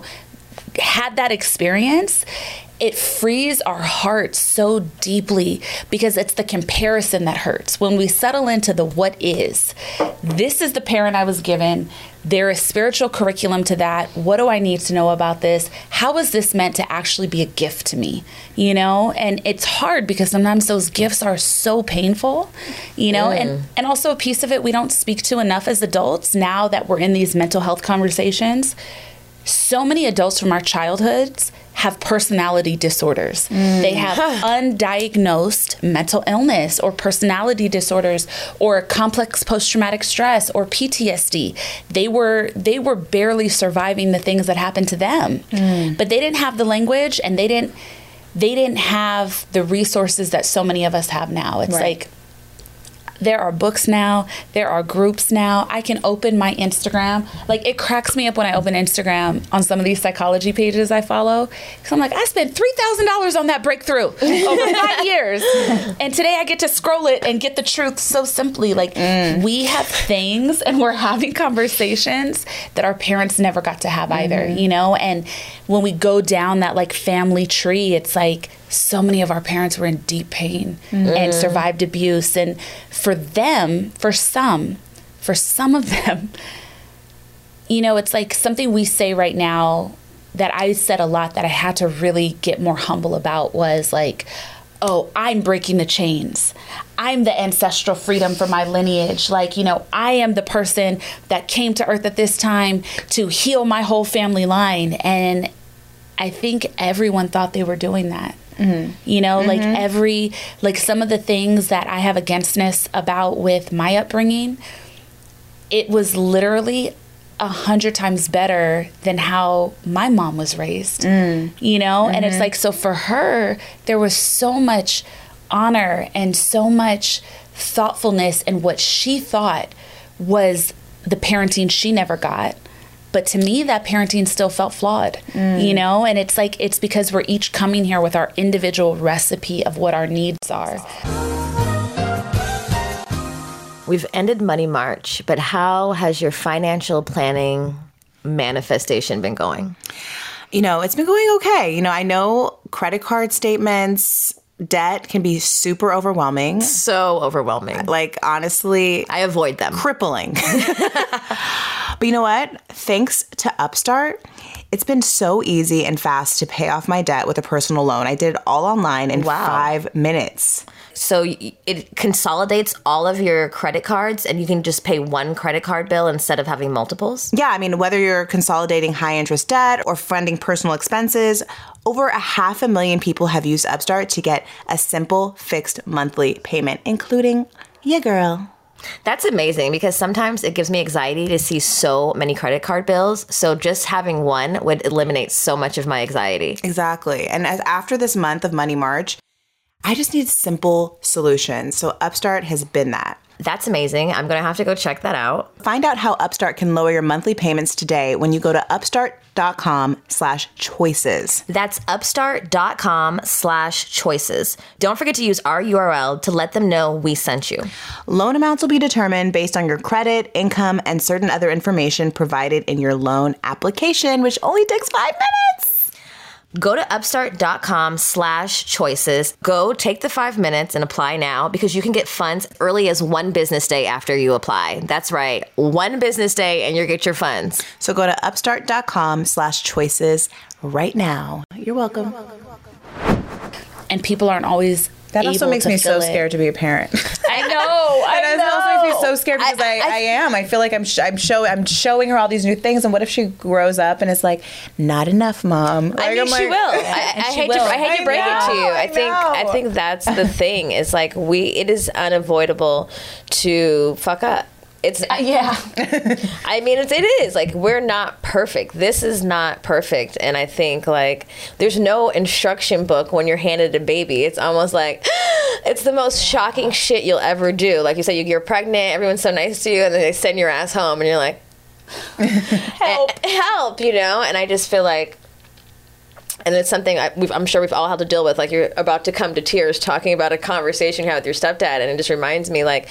had that experience, it frees our hearts so deeply because it's the comparison that hurts. When we settle into the what is, this is the parent I was given. There is spiritual curriculum to that. What do I need to know about this? How is this meant to actually be a gift to me? You know, and it's hard because sometimes those gifts are so painful, you know, mm. and, and also a piece of it we don't speak to enough as adults now that we're in these mental health conversations. So many adults from our childhoods have personality disorders. Mm. They have undiagnosed mental illness or personality disorders or complex post-traumatic stress or P T S D. They were they were barely surviving the things that happened to them. Mm. But they didn't have the language and they didn't they didn't have the resources that so many of us have now. It's right. like there are books now. There are groups now. I can open my Instagram. Like, it cracks me up when I open Instagram on some of these psychology pages I follow. Because I'm like, I spent three thousand dollars on that breakthrough over five years. And today I get to scroll it and get the truth so simply. Like, mm. we have things and we're having conversations that our parents never got to have either, mm-hmm. you know? And when we go down that, like, family tree, it's like, so many of our parents were in deep pain mm. and survived abuse. And for them, for some, for some of them, you know, it's like something we say right now that I said a lot that I had to really get more humble about was like, oh, I'm breaking the chains. I'm the ancestral freedom for my lineage. Like, you know, I am the person that came to earth at this time to heal my whole family line. And I think everyone thought they were doing that. Mm-hmm. You know, mm-hmm. like every, like some of the things that I have againstness about with my upbringing, it was literally a hundred times better than how my mom was raised, mm. you know? Mm-hmm. And it's like, so for her, there was so much honor and so much thoughtfulness in what she thought was the parenting she never got. But to me, that parenting still felt flawed, mm. you know? And it's like, it's because we're each coming here with our individual recipe of what our needs are. We've ended Money March, but how has your financial planning manifestation been going? You know, it's been going okay. You know, I know credit card statements debt can be super overwhelming. So overwhelming. Like, honestly, I avoid them. Crippling. But you know what? Thanks to Upstart, it's been so easy and fast to pay off my debt with a personal loan. I did it all online in Wow. five minutes. So it consolidates all of your credit cards and you can just pay one credit card bill instead of having multiples? Yeah, I mean, whether you're consolidating high interest debt or funding personal expenses, over a half a million people have used Upstart to get a simple fixed monthly payment, including ya girl. That's amazing because sometimes it gives me anxiety to see so many credit card bills. So just having one would eliminate so much of my anxiety. Exactly. And as after this month of Money March, I just need simple solutions. So Upstart has been that. That's amazing. I'm going to have to go check that out. Find out how Upstart can lower your monthly payments today when you go to upstart.com slash choices. That's upstart.com slash choices. Don't forget to use our U R L to let them know we sent you. Loan amounts will be determined based on your credit, income, and certain other information provided in your loan application, which only takes five minutes. Go to upstart.com slash choices. Go take the five minutes and apply now because you can get funds early as one business day after you apply. That's right. One business day and you get your funds. So go to upstart.com slash choices right now. You're welcome. And people aren't always That also able makes to me so fill it. scared to be a parent. I know. I And it know. also makes me so scared because I, I- I, am. I feel like I'm sh- I'm show I'm showing her all these new things, and what if she grows up and it's like, not enough, mom? I Like, mean, I'm she like- will. I, I she hate to. will. I hate to I break it to you. know, I I think. I know. think that's the thing. Is like we. It is unavoidable to fuck up. It's Yeah. I mean, it's, it is like we're not perfect. This is not perfect, and I think like there's no instruction book when you're handed a baby. It's almost like it's the most shocking shit you'll ever do. Like you said, you- you're pregnant. Everyone's so nice to you, and then they send your ass home, and you're like, help, help, you know. And I just feel like. And it's something I, we've, I'm sure we've all had to deal with. Like you're about to come to tears talking about a conversation you had with your stepdad, and it just reminds me like.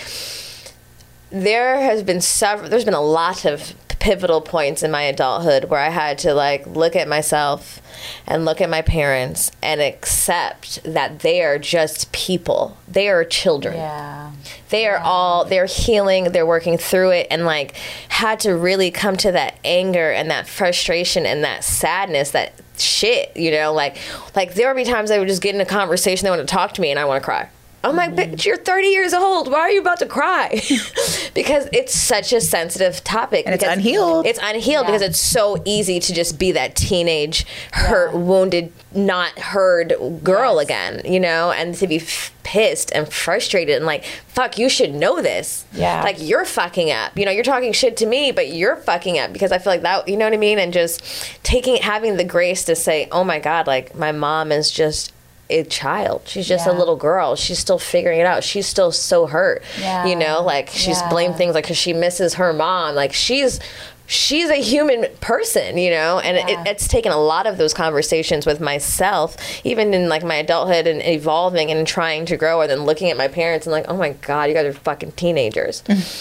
There has been several, there's been a lot of pivotal points in my adulthood where I had to like look at myself and look at my parents and accept that they are just people. They are children. Yeah. They are all, they're healing, they're working through it, and like had to really come to that anger and that frustration and that sadness, that shit, you know, like, like there would be times I would just get in a conversation, they want to talk to me and I want to cry. I'm like, bitch, you're thirty years old. Why are you about to cry? Because it's such a sensitive topic. And it's because unhealed. It's unhealed Yeah. because it's so easy to just be that teenage, hurt, wounded, not heard girl Yes. again, you know, and to be f- pissed and frustrated and like, fuck, you should know this. Yeah. Like, you're fucking up. You know, you're talking shit to me, but you're fucking up because I feel like that, you know what I mean? And just taking, having the grace to say, oh my God, like, my mom is just a child. She's just Yeah. a little girl. She's still figuring it out. She's still so hurt. Yeah. You know, like she's Yeah. blamed things like because she misses her mom. Like she's she's a human person, you know, and Yeah. it, it's taken a lot of those conversations with myself, even in like my adulthood and evolving and trying to grow, and then looking at my parents and like, oh my God, you guys are fucking teenagers.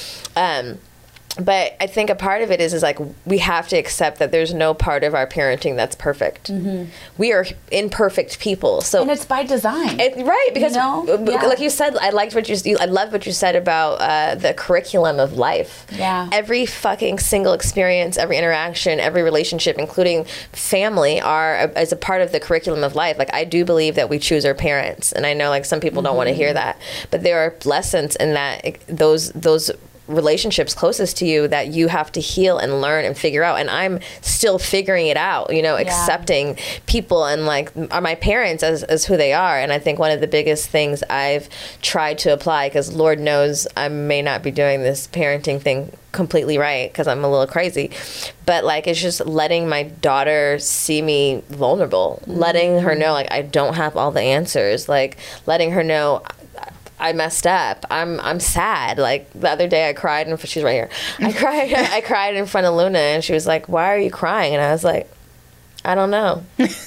um, But I think a part of it is is like we have to accept that there's no part of our parenting that's perfect. We are imperfect people, so And it's by design. it, right, because You know? uh, Yeah. like you said, I liked what you, you I loved what you said about uh, the curriculum of life. Yeah. Every fucking single experience, every interaction, every relationship, including family, are a, as a part of the curriculum of life. Like I do believe that we choose our parents, and I know like some people don't want to hear that, but there are lessons in that those those. relationships closest to you that you have to heal and learn and figure out, and I'm still figuring it out, you know, accepting people and like are my parents as, as who they are. And I think one of the biggest things I've tried to apply, because Lord knows I may not be doing this parenting thing completely right because I'm a little crazy, but like it's just letting my daughter see me vulnerable, mm-hmm. letting her know like I don't have all the answers, like letting her know I messed up. I'm I'm sad. Like the other day, I cried, and she's right here. I cried. I cried in front of Luna, and she was like, "Why are you crying?" And I was like, "I don't know.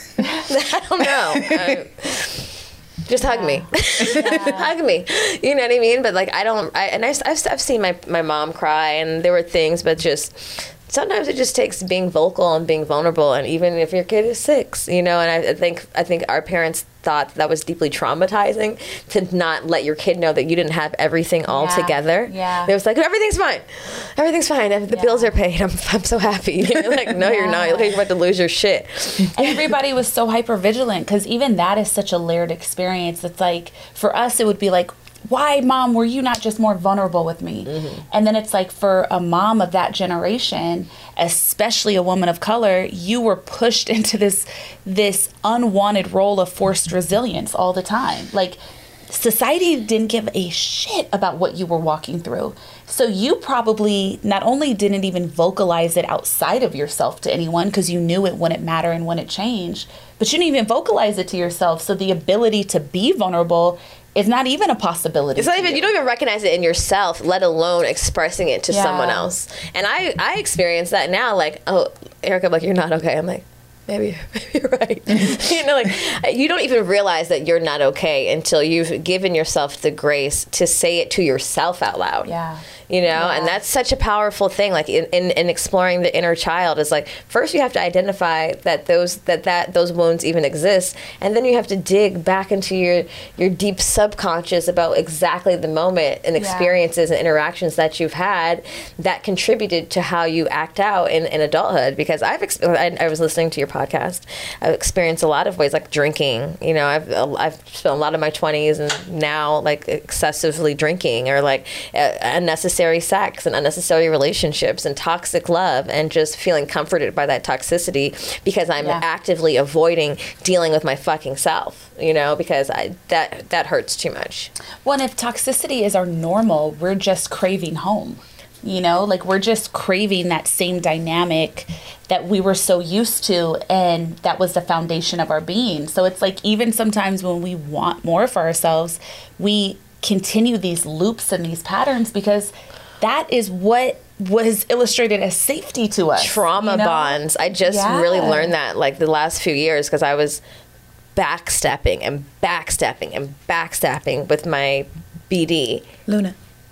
I don't know. I, just hug me, hug me." You know what I mean? But like, I don't. I and I, I've I've seen my my mom cry, and there were things, but just sometimes it just takes being vocal and being vulnerable, and even if your kid is six, you know. And I, I think I think our parents thought that was deeply traumatizing to not let your kid know that you didn't have everything all Yeah. together. Yeah. It was like, everything's fine, everything's fine. The Yeah. bills are paid. I'm I'm so happy. You're like, no, you're not. You're like, you're about to lose your shit. And everybody was so hyper vigilant, because even that is such a layered experience. It's like, for us, it would be like, why, Mom, were you not just more vulnerable with me? Mm-hmm. And then it's like, for a mom of that generation, especially a woman of color, you were pushed into this this unwanted role of forced resilience all the time. Like, society didn't give a shit about what you were walking through. So you probably not only didn't even vocalize it outside of yourself to anyone, because you knew it when it mattered and when it changed, but you didn't even vocalize it to yourself. So the ability to be vulnerable is not even a possibility. It's not even, you. you don't even recognize it in yourself, let alone expressing it to Yeah. someone else. And I, I experience that now, like, oh, Erica, like, you're not okay. I'm like, maybe, maybe you're right. You know, like, you don't even realize that you're not okay until you've given yourself the grace to say it to yourself out loud. Yeah. You know, Yeah. and that's such a powerful thing. Like, in, in, in exploring the inner child, is like, first you have to identify that those that, that those wounds even exist, and then you have to dig back into your your deep subconscious about exactly the moment and Yeah. experiences and interactions that you've had that contributed to how you act out in, in adulthood. Because I've exp- I, I was listening to your podcast. I've experienced a lot of ways, like drinking. You know, I've I've spent a lot of my twenties and now like excessively drinking, or like uh, unnecessary sex and unnecessary relationships and toxic love, and just feeling comforted by that toxicity because I'm Yeah. actively avoiding dealing with my fucking self, you know, because I, that that hurts too much. Well, and if toxicity is our normal, we're just craving home. You know, like, we're just craving that same dynamic that we were so used to, and that was the foundation of our being. So it's like, even sometimes when we want more for ourselves, we continue these loops and these patterns, because that is what was illustrated as safety to us. Trauma you know? bonds. I just Yeah. really learned that, like, the last few years, because I was backstepping and backstepping and backstepping with my B D. Luna.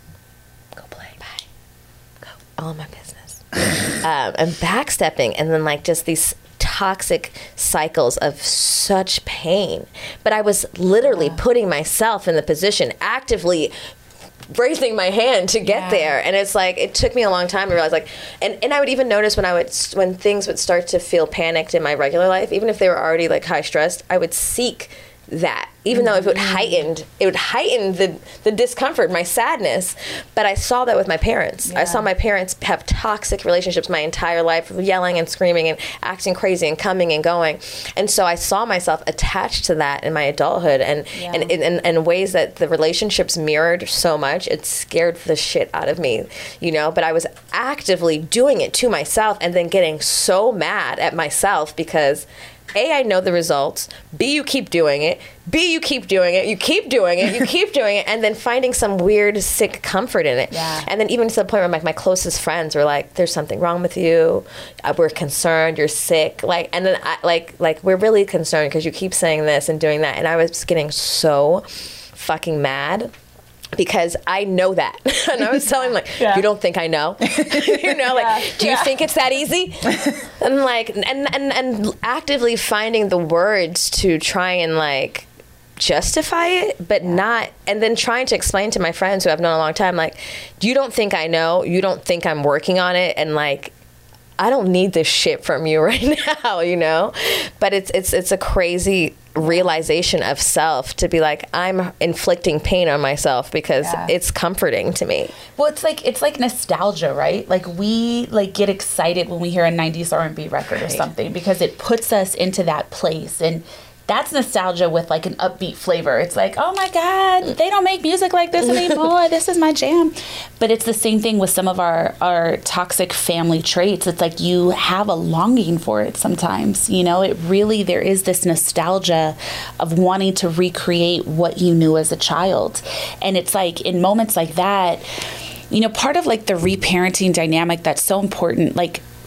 Go play. Bye. Go. All of my business. um, and backstepping, and then, like, just these toxic cycles of such pain. But I was literally Yeah. putting myself in the position, actively raising my hand to get Yeah. there. And it's like, it took me a long time to realize, like, and, and I would even notice when I would, when things would start to feel panicked in my regular life, even if they were already like high stressed, I would seek that, even though it would heighten, it would heighten the, the discomfort, my sadness. But I saw that with my parents. I Yeah. saw my parents have toxic relationships my entire life, yelling and screaming and acting crazy and coming and going. And so I saw myself attached to that in my adulthood, and Yeah. and in and, and ways that the relationships mirrored so much, it scared the shit out of me, you know. But I was actively doing it to myself, and then getting so mad at myself because A, I know the results. B, you keep doing it. B, you keep doing it. You keep doing it. You keep doing it. And then finding some weird, sick comfort in it. Yeah. And then even to the point where, like, my closest friends were like, there's something wrong with you. Uh, we're concerned. You're sick. Like, and then I, like, like, we're really concerned because you keep saying this and doing that. And I was getting so fucking mad, because I know that. And I was telling him, like, Yeah. you don't think I know? You know, like, Yeah. do you Yeah. think it's that easy? And like, and, and, and actively finding the words to try and, like, justify it, but not, and then trying to explain to my friends who I've known a long time, like, you don't think I know? You don't think I'm working on it? And, like, I don't need this shit from you right now, you know? But it's it's it's a crazy realization of self to be like, I'm inflicting pain on myself because Yeah. it's comforting to me. Well, it's like it's like nostalgia, right? Like, we like get excited when we hear a nineties R and B record or Right. something, because it puts us into that place, and that's nostalgia with like an upbeat flavor. It's like, oh my God, they don't make music like this anymore. This is my jam. But it's the same thing with some of our, our toxic family traits. It's like you have a longing for it sometimes. You know, it really, there is this nostalgia of wanting to recreate what you knew as a child. And it's like in moments like that, you know, part of like the reparenting dynamic that's so important, like,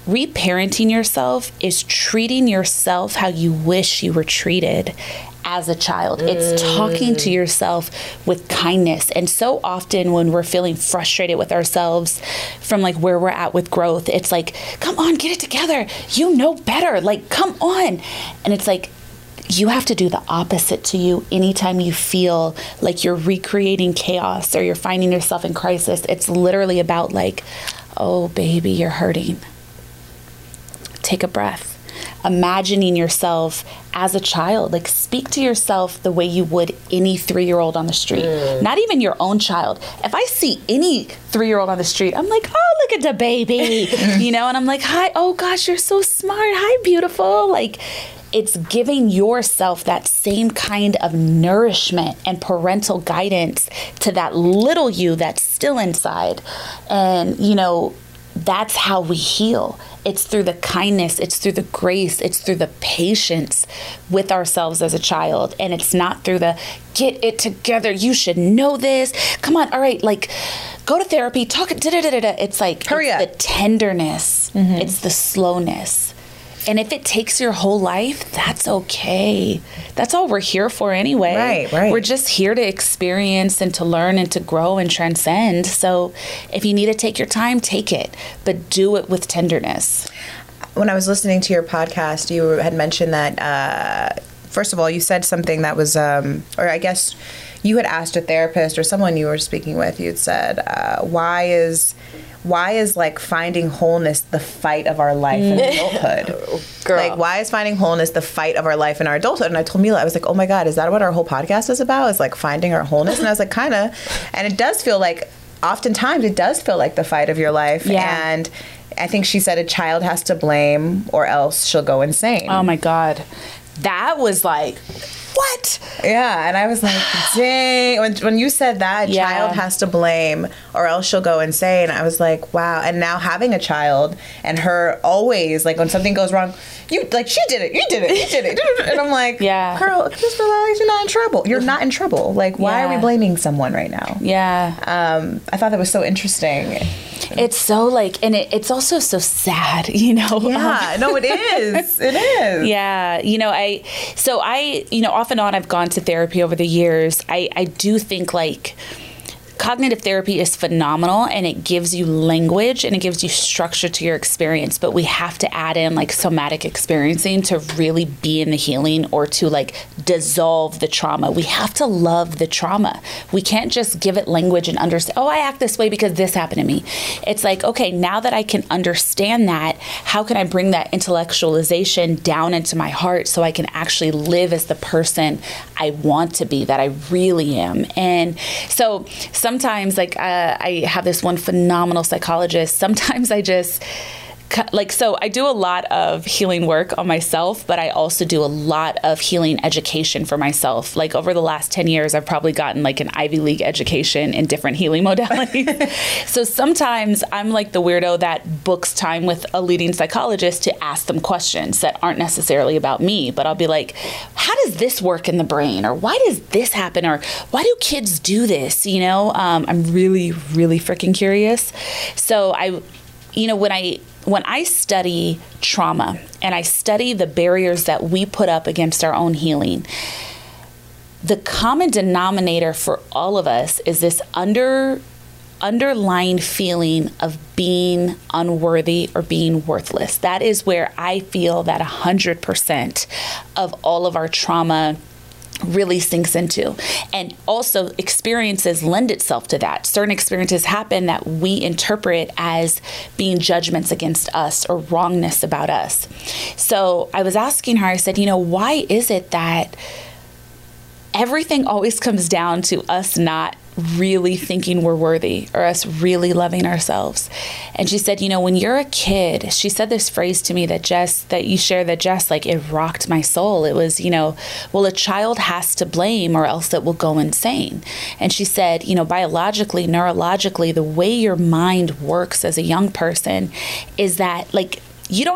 reparenting yourself is treating yourself how you wish you were treated as a child. Mm. It's talking to yourself with kindness. And so often when we're feeling frustrated with ourselves from like where we're at with growth, it's like, come on, get it together. You know better. Like, come on. And it's like, you have to do the opposite to you anytime you feel like you're recreating chaos or you're finding yourself in crisis. It's literally about like, oh, baby, you're hurting. Take a breath. Imagining yourself as a child, like speak to yourself the way you would any three-year-old on the street, mm. not even your own child. If I see any three-year-old on the street, I'm like, oh, look at the baby, you know, and I'm like, hi, oh gosh, you're so smart. Hi, beautiful. Like, it's giving yourself that same kind of nourishment and parental guidance to that little you that's still inside. And, you know, that's how we heal. It's through the kindness, it's through the grace, it's through the patience with ourselves as a child. And it's not through the get it together, you should know this. Come on, all right, like go to therapy, talk, da da da da da. It's like Hurry it's up. the tenderness, mm-hmm. it's the slowness. And if it takes your whole life, that's okay. That's all we're here for anyway. Right, right. We're just here to experience and to learn and to grow and transcend. So if you need to take your time, take it, but do it with tenderness. When I was listening to your podcast, you had mentioned that, uh, first of all, you said something that was, um, or I guess you had asked a therapist or someone you were speaking with, you'd said, uh, why is... Why is like finding wholeness the fight of our life in adulthood? Girl. Like, why is finding wholeness the fight of our life in our adulthood? And I told Mila, I was like, oh my God, is that what our whole podcast is about? Is like finding our wholeness? And I was like, kind of. And it does feel like, oftentimes it does feel like the fight of your life. Yeah. And I think she said a child has to blame or else she'll go insane. Oh my God. That was like... what? Yeah, and I was like, dang. When, when you said that, a yeah. child has to blame or else she'll go insane, I was like, wow. And now having a child and her always, like, when something goes wrong, you, like, she did it, you did it, you did it. And I'm like, yeah. girl, just relax, you're not in trouble. You're not in trouble. Like, why yeah. are we blaming someone right now? Yeah. Um, I thought that was so interesting. It's so, like, and it, it's also so sad, you know? Yeah, um, no, it is. It is. Yeah. You know, I, so I, you know, off and on, I've gone to therapy over the years. I, I do think, like, cognitive therapy is phenomenal and it gives you language and it gives you structure to your experience, but we have to add in like somatic experiencing to really be in the healing or to like dissolve the trauma. We have to love the trauma. We can't just give it language and understand, oh, I act this way because this happened to me. It's like, okay, now that I can understand that, how can I bring that intellectualization down into my heart so I can actually live as the person I want to be, that I really am? And so, so Sometimes, like, uh, I have this one phenomenal psychologist. Sometimes I just, like, so I do a lot of healing work on myself, but I also do a lot of healing education for myself. Like, over the last ten years, I've probably gotten, like, an Ivy League education in different healing modalities. So sometimes I'm, like, the weirdo that books time with a leading psychologist to ask them questions that aren't necessarily about me, but I'll be like, how does this work in the brain? Or why does this happen? Or why do kids do this? You know, um, I'm really, really freaking curious. So I, you know, when I... When I study trauma and I study the barriers that we put up against our own healing, the common denominator for all of us is this under underlying feeling of being unworthy or being worthless. That is where I feel that one hundred percent of all of our trauma really sinks into. And also experiences lend itself to that. Certain experiences happen that we interpret as being judgments against us or wrongness about us. So I was asking her, I said, you know, why is it that everything always comes down to us not really thinking we're worthy or us really loving ourselves? And she said, you know, when you're a kid, she said this phrase to me that Jess, that you share that Jess, like, it rocked my soul. It was, you know, well, a child has to blame or else it will go insane. And she said, you know, biologically, neurologically, the way your mind works as a young person is that, like, you don't have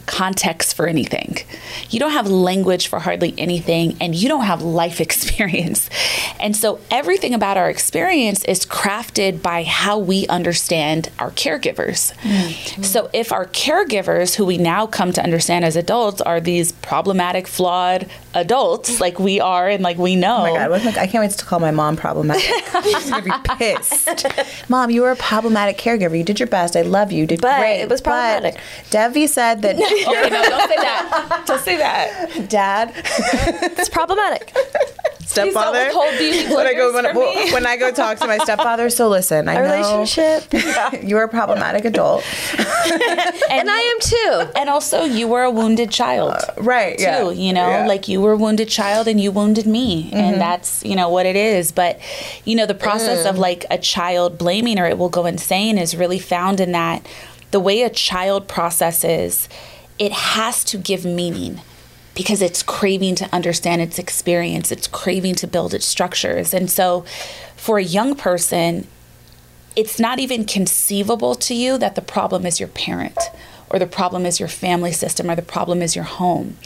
context for anything. You don't have language for hardly anything, and you don't have life experience. And so everything about our experience is crafted by how we understand our caregivers. Mm-hmm. So if our caregivers, who we now come to understand as adults, are these problematic, flawed adults like we are and like we know. Oh my God, I can't wait to call my mom problematic. She's going to be pissed. Mom, you were a problematic caregiver. You did your best. I love you. You did but great. It was problematic. But Devi said that... Okay, no, don't say that. Don't say that. Dad. It's problematic. Stepfather. When I go when, I, when I go talk to my stepfather, so listen, I a know relationship. you were a problematic adult, and, and I am too. And also, you were a wounded child, uh, right? Too, yeah. you know, yeah. like you were a wounded child, and you wounded me, mm-hmm. and that's you know what it is. But you know, the process mm. of like a child blaming or it will go insane is really found in that the way a child processes, it has to give meaning. Because it's craving to understand its experience. It's craving to build its structures. And so for a young person, it's not even conceivable to you that the problem is your parent or the problem is your family system or the problem is your home.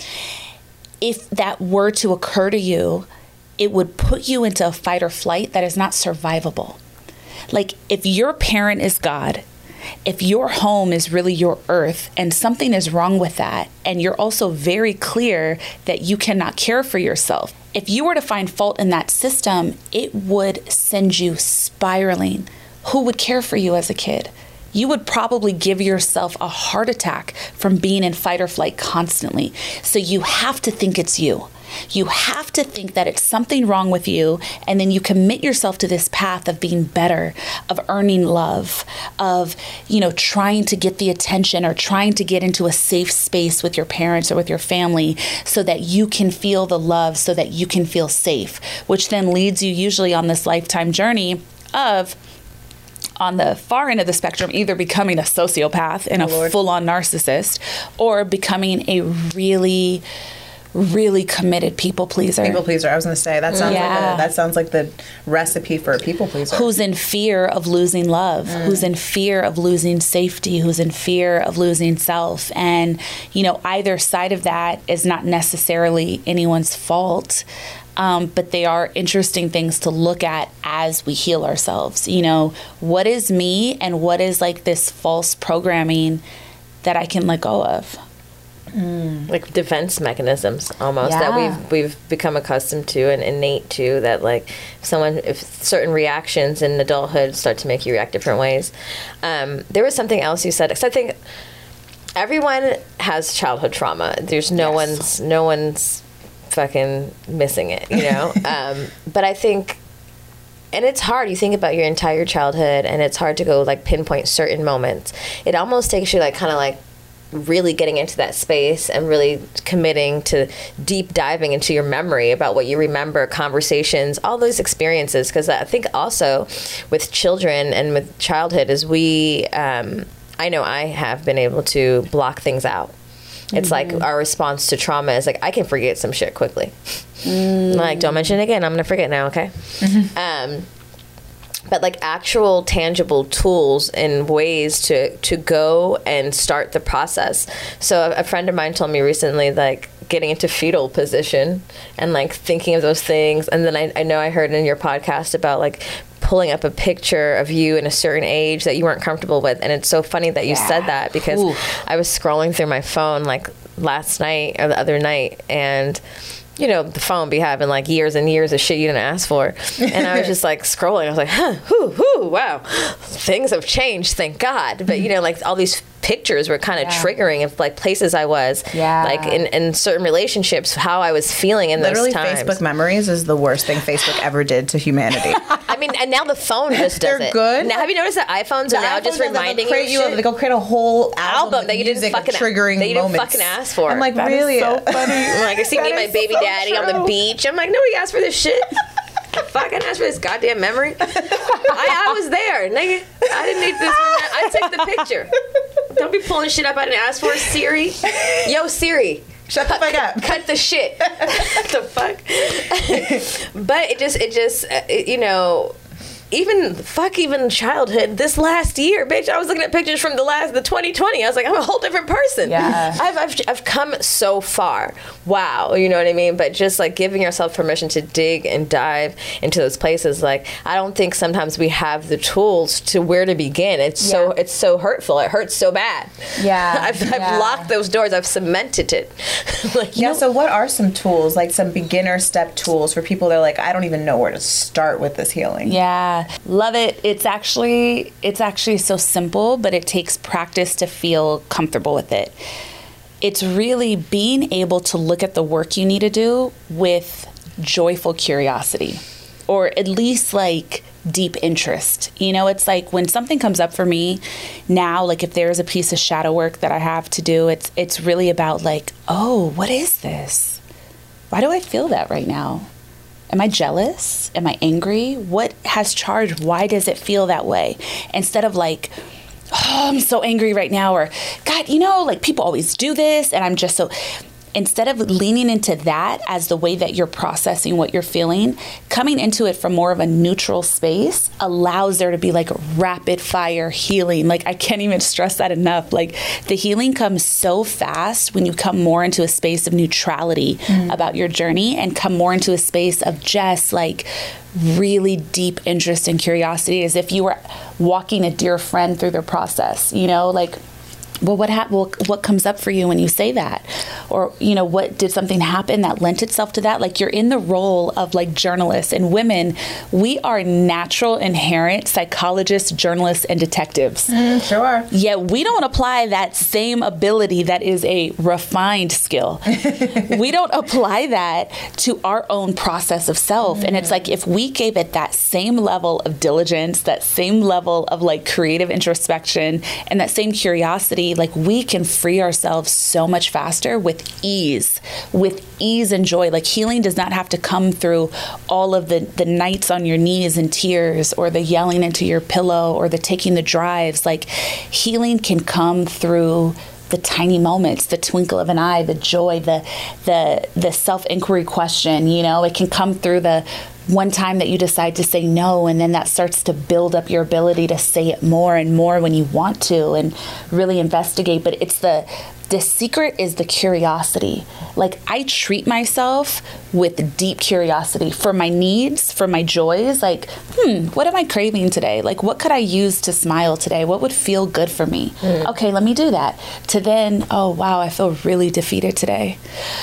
If that were to occur to you, it would put you into a fight or flight that is not survivable. Like if your parent is God, if your home is really your earth and something is wrong with that, and you're also very clear that you cannot care for yourself, if you were to find fault in that system, it would send you spiraling. Who would care for you as a kid? You would probably give yourself a heart attack from being in fight or flight constantly. So you have to think it's you. You have to think that it's something wrong with you, and then you commit yourself to this path of being better, of earning love, of, you know, trying to get the attention or trying to get into a safe space with your parents or with your family so that you can feel the love, so that you can feel safe, which then leads you usually on this lifetime journey of, on the far end of the spectrum, either becoming a sociopath and oh, a full-on narcissist or becoming a really... really committed people pleaser. People pleaser. I was going to say that sounds yeah. like a, that sounds like the recipe for a people pleaser. Who's in fear of losing love? Mm. Who's in fear of losing safety? Who's in fear of losing self? And you know, either side of that is not necessarily anyone's fault. Um, but they are interesting things to look at as we heal ourselves. You know, what is me and what is like this false programming that I can let go of? Mm. Like defense mechanisms almost yeah. that we've we've become accustomed to and innate to, that like if someone if certain reactions in adulthood start to make you react different ways. Um, there was something else you said, because I think everyone has childhood trauma. There's no yes. one's no one's fucking missing it, you know. um, but I think, and it's hard. You think about your entire childhood, and it's hard to go like pinpoint certain moments. It almost takes you like kind of like really getting into that space and really committing to deep diving into your memory about what you remember, conversations, all those experiences. Because I think also with children and with childhood is we, um, I know I have been able to block things out. It's mm-hmm. like our response to trauma is like, I can forget some shit quickly. Mm. Like, don't mention it again. I'm going to forget now, okay? Mm-hmm. Um, but like actual tangible tools and ways to, to go and start the process. So a, a friend of mine told me recently, like getting into fetal position and like thinking of those things. And then I, I know I heard in your podcast about like pulling up a picture of you in a certain age that you weren't comfortable with. And it's so funny that you yeah. said that, because Ooh. I was scrolling through my phone like last night or the other night, and you know, the phone be having like years and years of shit you didn't ask for. And I was just like scrolling. I was like, huh, whoo, whoo, wow. Things have changed, thank God. But, you know, like all these pictures were kind of yeah. triggering of like places I was, yeah. like in, in certain relationships, how I was feeling in Literally, those times. Facebook memories is the worst thing Facebook ever did to humanity. I mean, and now the phone just does They're it. good. Now, have you noticed that iPhones the are now iPhones just reminding you, you of, they go create a whole album, album that you didn't fucking triggering that you didn't moments. fucking ask for. I'm like, that really? Is so funny. I'm like, I see me and my baby so daddy true. on the beach. I'm like, nobody asked for this shit. Fucking asked for this goddamn memory. I, I was there, nigga. I didn't need this. I took the picture. Don't be pulling shit up I didn't ask for. Siri, yo Siri, shut the fuck up. Cut the shit. What the fuck? But it just, it just, it, you know, even fuck even childhood this last year, bitch. I was looking at pictures from the last the twenty twenty. I was like, I'm a whole different person. Yeah. I've, I've I've come so far. Wow, you know what I mean? But just like giving yourself permission to dig and dive into those places, like I don't think sometimes we have the tools to where to begin. It's yeah. so it's so hurtful. It hurts so bad. Yeah. I've, yeah. I've locked those doors. I've cemented it. Like, yeah. know, So what are some tools, like some beginner step tools for people that are like, I don't even know where to start with this healing? Yeah. Love it. It's actually it's actually so simple, but it takes practice to feel comfortable with it. It's really being able to look at the work you need to do with joyful curiosity, or at least like deep interest. You know, it's like when something comes up for me now, like if there's a piece of shadow work that I have to do, it's it's really about like, oh, what is this? Why do I feel that right now? Am I jealous? Am I angry? What has charged? Why does it feel that way? Instead of like, oh, I'm so angry right now, or God, you know, like people always do this and I'm just so... Instead of leaning into that as the way that you're processing what you're feeling, coming into it from more of a neutral space allows there to be like rapid fire healing. Like I can't even stress that enough. Like the healing comes so fast when you come more into a space of neutrality mm-hmm. about your journey and come more into a space of just like really deep interest and curiosity, as if you were walking a dear friend through the process, you know, like, well, what ha- well, what comes up for you when you say that? Or, you know, what did something happen that lent itself to that? Like you're in the role of like journalists, and women, we are natural, inherent psychologists, journalists, and detectives. Mm, sure. Yet we don't apply that same ability that is a refined skill. We don't apply that to our own process of self. Mm. And it's like if we gave it that same level of diligence, that same level of like creative introspection, and that same curiosity, like we can free ourselves so much faster with ease, with ease and joy. Like healing does not have to come through all of the, the nights on your knees and tears, or the yelling into your pillow, or the taking the drives. Like healing can come through the tiny moments, the twinkle of an eye, the joy, the the the self-inquiry question, you know, it can come through the one time that you decide to say no, and then that starts to build up your ability to say it more and more when you want to and really investigate. But it's the the secret is the curiosity. Like I treat myself with deep curiosity for my needs, for my joys. Like, hmm, what am I craving today? Like, what could I use to smile today? What would feel good for me? Mm. Okay, let me do that. To then, oh, wow, I feel really defeated today.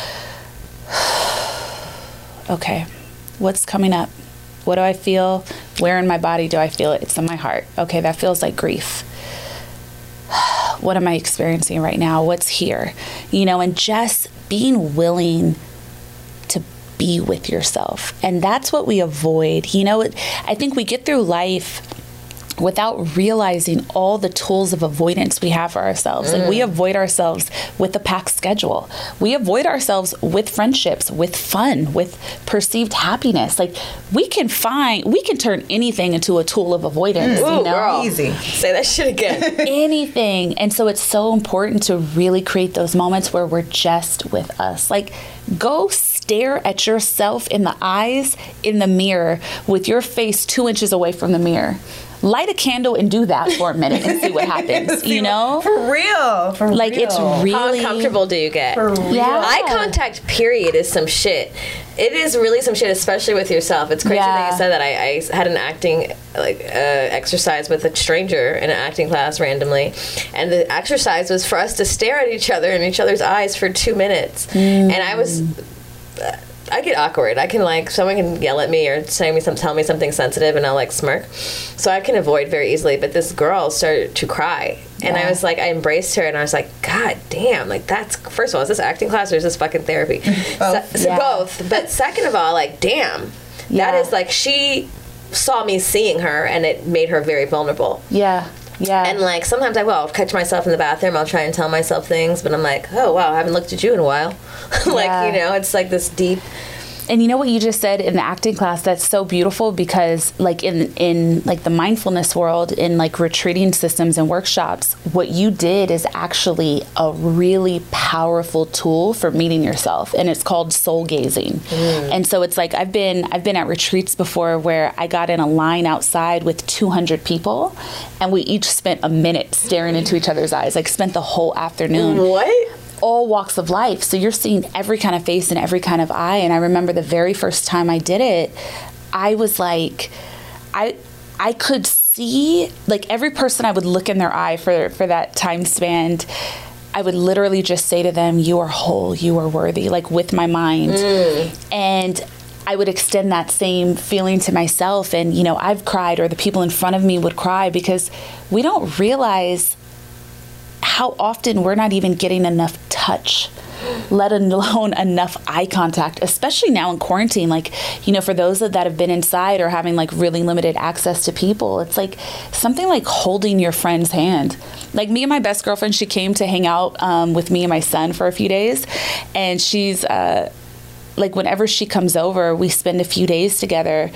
Okay, what's coming up? What do I feel? Where in my body do I feel it? It's in my heart. Okay, that feels like grief. What am I experiencing right now? What's here? You know, and just being willing to be with yourself. And that's what we avoid. You know, I think we get through life without realizing all the tools of avoidance we have for ourselves. Mm. Like we avoid ourselves with a packed schedule. We avoid ourselves with friendships, with fun, with perceived happiness. Like we can find, we can turn anything into a tool of avoidance. Mm. Ooh, you know? Girl. Easy. Say that shit again. Anything. And so it's so important to really create those moments where we're just with us. Like go stare at yourself in the eyes in the mirror with your face two inches away from the mirror. Light a candle and do that for a minute and see what happens, see you know? For real. For like real. it's really... How uncomfortable do you get? For real. Yeah. Eye contact, period, is some shit. It is really some shit, especially with yourself. It's crazy Yeah. that you said that. I, I had an acting like uh, exercise with a stranger in an acting class randomly, and the exercise was for us to stare at each other in each other's eyes for two minutes. Mm. And I was... Uh, I get awkward. I can like, someone can yell at me or say me some, tell me something sensitive and I'll like smirk. So I can avoid very easily. But this girl started to cry. And yeah. I was like, I embraced her and I was like, God damn, like that's, first of all, is this acting class or is this fucking therapy? Both. So, so Yeah. both. But second of all, like, damn, Yeah. that is like, she saw me seeing her and it made her very vulnerable. Yeah. Yeah. And like sometimes I will I'll catch myself in the bathroom. I'll try and tell myself things, but I'm like, oh wow, I haven't looked at you in a while. like Yeah. you know, it's like this deep. And you know what you just said in the acting class, that's so beautiful, because like in in like the mindfulness world, in like retreating systems and workshops, what you did is actually a really powerful tool for meeting yourself, and it's called soul gazing. Mm. And so it's like I've been I've been at retreats before where I got in a line outside with two hundred people, and we each spent a minute staring into each other's eyes, like spent the whole afternoon. What? All walks of life. So you're seeing every kind of face and every kind of eye. And I remember the very first time I did it, I was like, I I could see, like every person I would look in their eye for, for that time span, I would literally just say to them, you are whole, you are worthy, like with my mind. Mm. And I would extend that same feeling to myself. And, you know, I've cried, or the people in front of me would cry, because we don't realize how often we're not even getting enough touch, let alone enough eye contact, especially now in quarantine. Like, you know, for those that have been inside or having like really limited access to people, it's like something like holding your friend's hand. Like me and my best girlfriend, she came to hang out um, with me and my son for a few days. And she's uh, like, whenever she comes over, we spend a few days together,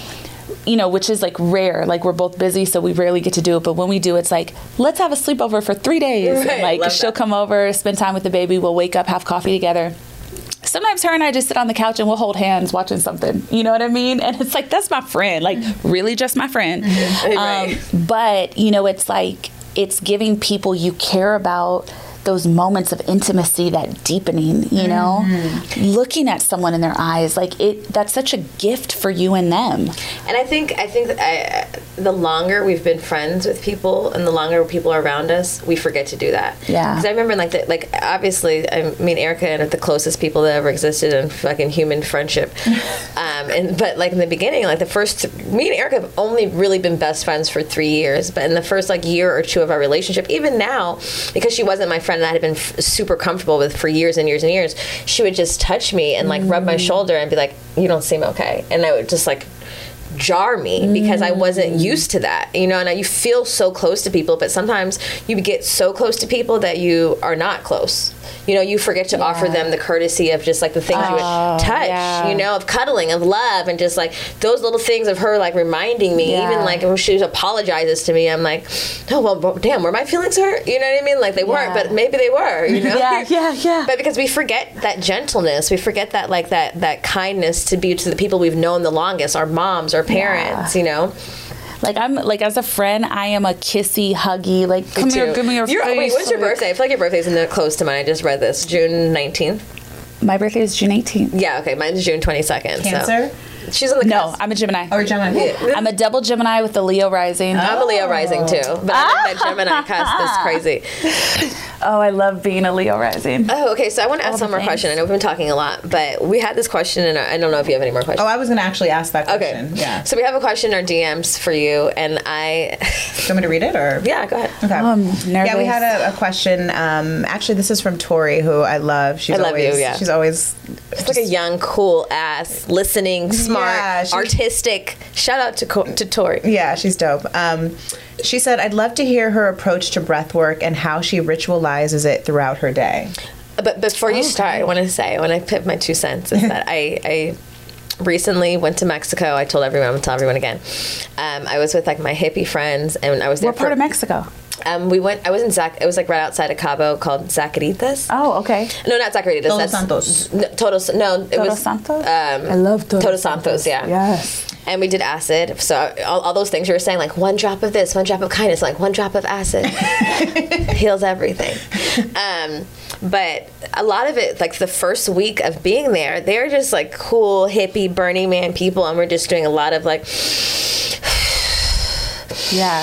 you know, which is like rare. Like we're both busy, so we rarely get to do it. But when we do, it's like, let's have a sleepover for three days. Right, and like she'll that. come over, spend time with the baby. We'll wake up, have coffee together. Sometimes her and I just sit on the couch and we'll hold hands watching something. You know what I mean? And it's like, that's my friend. Like really just my friend. Mm-hmm. Right. Um, but, you know, it's like, it's giving people you care about those moments of intimacy, that deepening, you know, mm-hmm. looking at someone in their eyes, like it, that's such a gift for you and them. And I think, I think that I, the longer we've been friends with people and the longer people are around us, we forget to do that. Yeah. Because I remember like, the, like obviously, I mean, Erica and the closest people that ever existed in fucking human friendship. um, and, but like in the beginning, like the first, me and Erica have only really been best friends for three years. But in the first like year or two of our relationship, even now, because she wasn't my friend that I had been f- super comfortable with for years and years and years, she would just touch me and like mm. rub my shoulder and be like, you don't seem okay. And I would just like jar me mm. because I wasn't used to that, you know. And you feel so close to people, but sometimes you get so close to people that you are not close. You know, you forget to yeah. offer them the courtessy of just like the things oh, you would touch, yeah. you know, of cuddling, of love, and just like those little things of her like reminding me, yeah. even like when she apologizes to me, I'm like, oh, well, damn, were my feelings hurt? You know what I mean? Like they yeah. weren't, but maybe they were, you know? yeah, yeah, yeah. But because we forget that gentleness, we forget that like that, that kindness to be to the people we've known the longest, our moms, our parents, yeah. you know? Like I'm like as a friend, I am a kissy, huggy, like come here, give me your You're, face. Wait, what's your birthday? I feel like your birthday's in the close to mine. I just read this, June nineteenth. My birthday is June eighteenth. Yeah, okay, mine's June twenty-second. Cancer? So. She's on the No, cusp. I'm a Gemini. Or Gemini. Yeah. I'm a double Gemini with the Leo rising. Oh. I'm a Leo rising too, but I think that Gemini cusp is crazy. Oh, I love being a Leo rising. Oh, okay. So I want to ask All one more things. question. I know we've been talking a lot, but we had this question, and I don't know if you have any more questions. Oh, I was going to actually ask that question. Okay. Yeah. So we have a question in our D Ms for you, and I... Do you want me to read it, or? Yeah, go ahead. Okay. Oh, I'm nervous. Yeah, we had a, a question. Um, actually, this is from Tori, who I love. She's I love always, you, yeah. She's always... It's like a young, cool ass, listening, smart, Yeah, she- artistic. Shout out to Co- to Tori. Yeah, she's dope. Um, she said, I'd love to hear her approach to breath work and how she ritualizes it throughout her day. But before you Oh, start, okay. I want to say, I want to put my two cents, is that I, I recently went to Mexico. I told everyone, I'm going to tell everyone again. Um, I was with like my hippie friends, and I was there What part for, of Mexico? Um, we went. I was in Zac. It was like right outside of Cabo, called Zacaritas. Oh, okay. No, not Zacaritas. Todos that's, Santos. No, Todos. No, it Todos was Santos? Um, I love Todos, Todos Santos. Yeah. Yes. And we did acid. So all, all those things you were saying, like one drop of this, one drop of kindness, like one drop of acid heals everything. Um, but a lot of it, like the first week of being there, they're just like cool hippie Burning Man people, and we're just doing a lot of like. Yeah.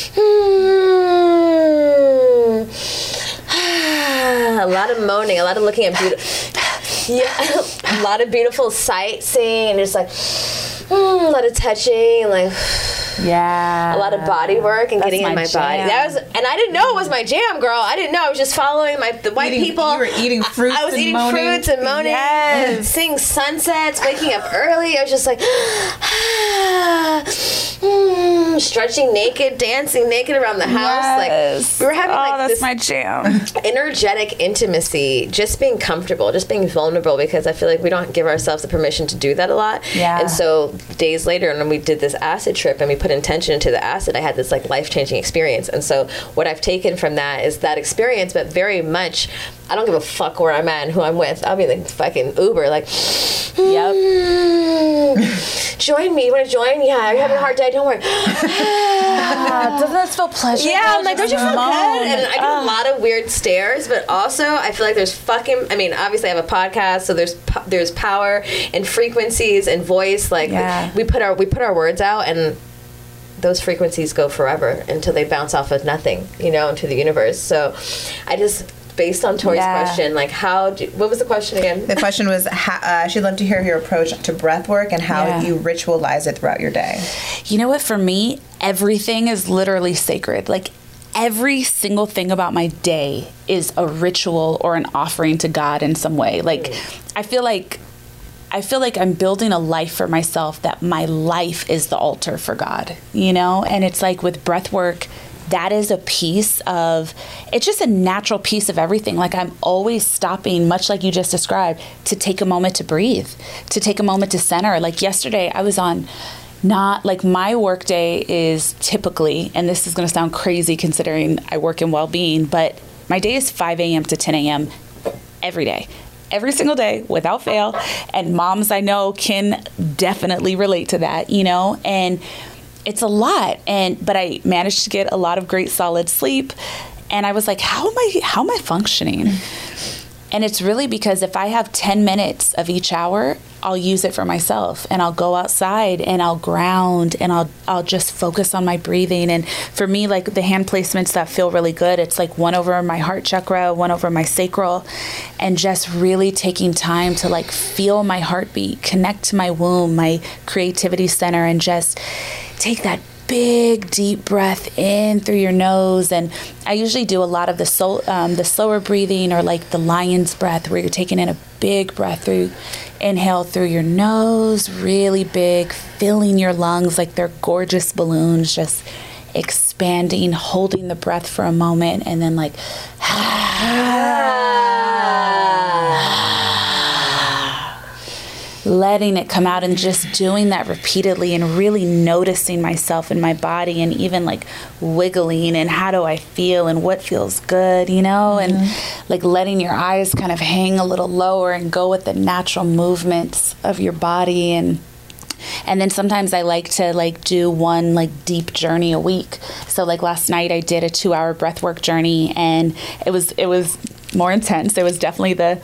A lot of moaning, a lot of looking at beautiful, yeah, a lot of beautiful sightseeing, and just like mm, a lot of touching, like Yeah. a lot of body work and That's getting in my my body. jam. That was, and I didn't know it was my jam, girl. I didn't know. I was just following my the white Eating- people. you were eating fruits I was and eating moaning. fruits and moaning, Yes. seeing sunsets, waking up early. I was just like. mm. mm, stretching naked, dancing naked around the house. Yes. Like we were having oh, like that's this my jam. energetic intimacy, just being comfortable, just being vulnerable, because I feel like we don't give ourselves the permission to do that a lot. Yeah. And so days later, and when we did this acid trip and we put intention into the acid, I had this like life-changing experience. And so what I've taken from that is that experience, but very much, I don't give a fuck where I'm at and who I'm with. I'll be like fucking Uber, like, Yep. mm, join me. You want to join? Yeah, you're having a hard day. Don't worry. Uh, doesn't that feel pleasurable? Yeah, I'm like, don't you feel Moan. good? And I do Uh, a lot of weird stares, but also I feel like there's fucking, I mean, obviously I have a podcast, so there's po- there's power and frequencies and voice. Like Yeah. we put our we put our words out, and those frequencies go forever until they bounce off of nothing, you know, into the universe. So I just, based on Tori's Yeah. question, like how do, what was the question again? The question was, how, uh, she'd love to hear your approach to breath work and how Yeah. you ritualize it throughout your day. You know what? For me, everything is literally sacred. Like every single thing about my day is a ritual or an offering to God in some way. Like I feel like I feel like I'm building a life for myself, that my life is the altar for God, you know? And it's like with breath work, that is a piece of, it's just a natural piece of everything. Like I'm always stopping, much like you just described, to take a moment to breathe, to take a moment to center. Like yesterday I was on not like my work day is typically, and this is going to sound crazy considering I work in well-being, but my day is five a.m. to ten a.m. every day. Every single day without fail. And moms I know can definitely relate to that, you know, and it's a lot. And, but I managed to get a lot of great solid sleep. And I was like, how am I, how am I functioning? And it's really because if I have ten minutes of each hour, I'll use it for myself, and I'll go outside and I'll ground and I'll I'll just focus on my breathing. And for me, like the hand placements that feel really good, it's like one over my heart chakra, one over my sacral, and just really taking time to like feel my heartbeat, connect to my womb, my creativity center, and just take that big deep breath in through your nose. And I usually do a lot of the soul, um, the slower breathing, or like the lion's breath, where you're taking in a big breath through, inhale through your nose, really big, filling your lungs like they're gorgeous balloons, just expanding, holding the breath for a moment, and then like letting it come out, and just doing that repeatedly and really noticing myself and my body, and even like wiggling and how do I feel and what feels good, you know, mm-hmm. and like letting your eyes kind of hang a little lower and go with the natural movements of your body. And And then sometimes I like to like do one like deep journey a week. So like last night I did a two hour breathwork journey, and it was it was more intense. It was definitely the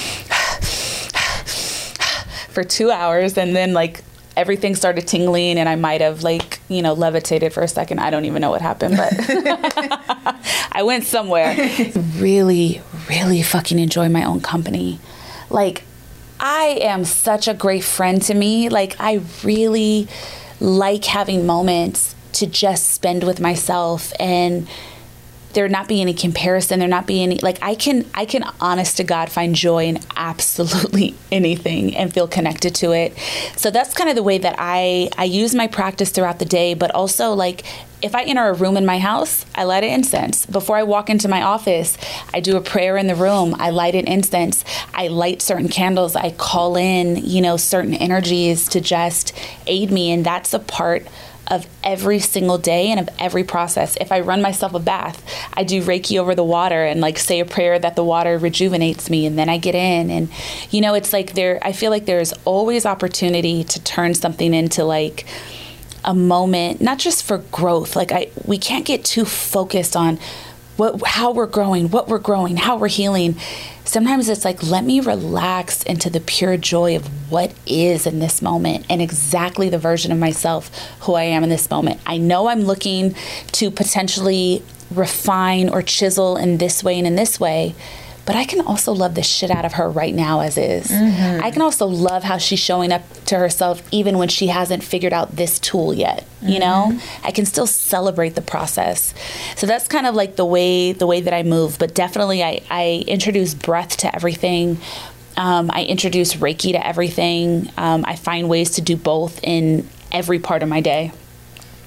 for two hours, and then like everything started tingling, and I might have like, you know, levitated for a second. I don't even know what happened, but I went somewhere. Really, really fucking enjoy my own company. Like, I am such a great friend to me. Like, I really like having moments to just spend with myself, and there not be any comparison. There not be any, like, I can, I can honest to God find joy in absolutely anything and feel connected to it. So that's kind of the way that I, I use my practice throughout the day. But also, like, if I enter a room in my house, I light an incense. Before I walk into my office, I do a prayer in the room. I light an incense. I light certain candles. I call in, you know, certain energies to just aid me. And that's a part of every single day and of every process. If I run myself a bath, I do Reiki over the water and like say a prayer that the water rejuvenates me, and then I get in. And, you know, it's like there, I feel like there's always opportunity to turn something into like a moment, not just for growth. Like I, we can't get too focused on what, how we're growing, what we're growing, how we're healing. Sometimes it's like, let me relax into the pure joy of what is in this moment, and exactly the version of myself who I am in this moment. I know I'm looking to potentially refine or chisel in this way and in this way, but I can also love the shit out of her right now as is. Mm-hmm. I can also love how she's showing up to herself even when she hasn't figured out this tool yet. Mm-hmm. You know, I can still celebrate the process. So that's kind of like the way the way that I move. But definitely I, I introduce breath to everything. Um, I introduce Reiki to everything. Um, I find ways to do both in every part of my day.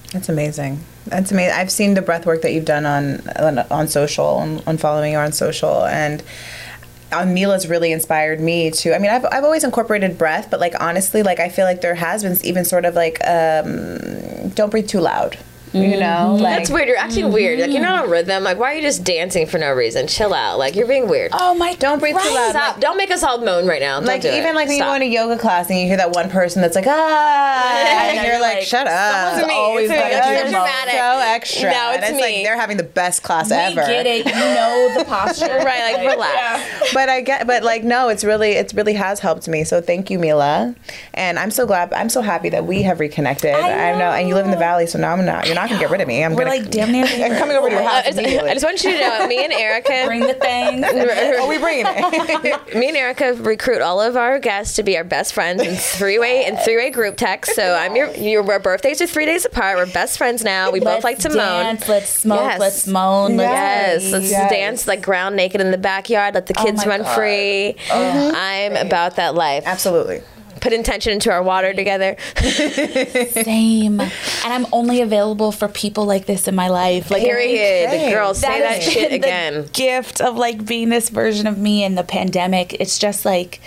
That's amazing. That's amazing. I've seen the breath work that you've done on on, on social, on, on following you on social, and um, Mila's really inspired me to. I mean, I've I've always incorporated breath, but like honestly, like I feel like there has been even sort of like um, don't breathe too loud. You know, like, That's weird. You're acting Mm-hmm. weird. Like, you're not on rhythm. Like, why are you just dancing for no reason? Chill out. Like, you're being weird. Oh my! don't breathe too loud. Stop. Don't make us all moan right now. Don't Like do even it. like when Stop. you go in a yoga class and you hear that one person that's like ah, and Yeah, you're you're like, like, shut up. It's me, always it's me. gotta It's do so your dramatic. So extra. No, it's and it's me. like they're having the best class We ever. get it. You know the posture. Right, like, relax. But I get, but like no, it's really, it's really has helped me. So thank you, Mila, and I'm so glad, I'm so happy that we have reconnected. I know, and you live in the valley, so now I'm not. You're not gonna get rid of me. I'm We're gonna like damn near. I'm coming over to your Uh, house I just- immediately. I just want you to know, me and Erica, Bring the things. Are we bringing it? me and Erica recruit all of our guests to be our best friends in three-way and three-way group text. So I'm your, your our birthdays are three days apart. We're best friends now. We both Let's like to dance, moan. Let's smoke. Yes. Let's moan. Let's Yes, let's Yes. dance like ground naked in the backyard. Let the kids my run God. free. I'm about that life. Absolutely. Put intention into our water together. Same. And I'm only available for people like this in my life. Like Period. Okay. Girl, say that, has shit been the again. gift of like being this version of me in the pandemic. It's just like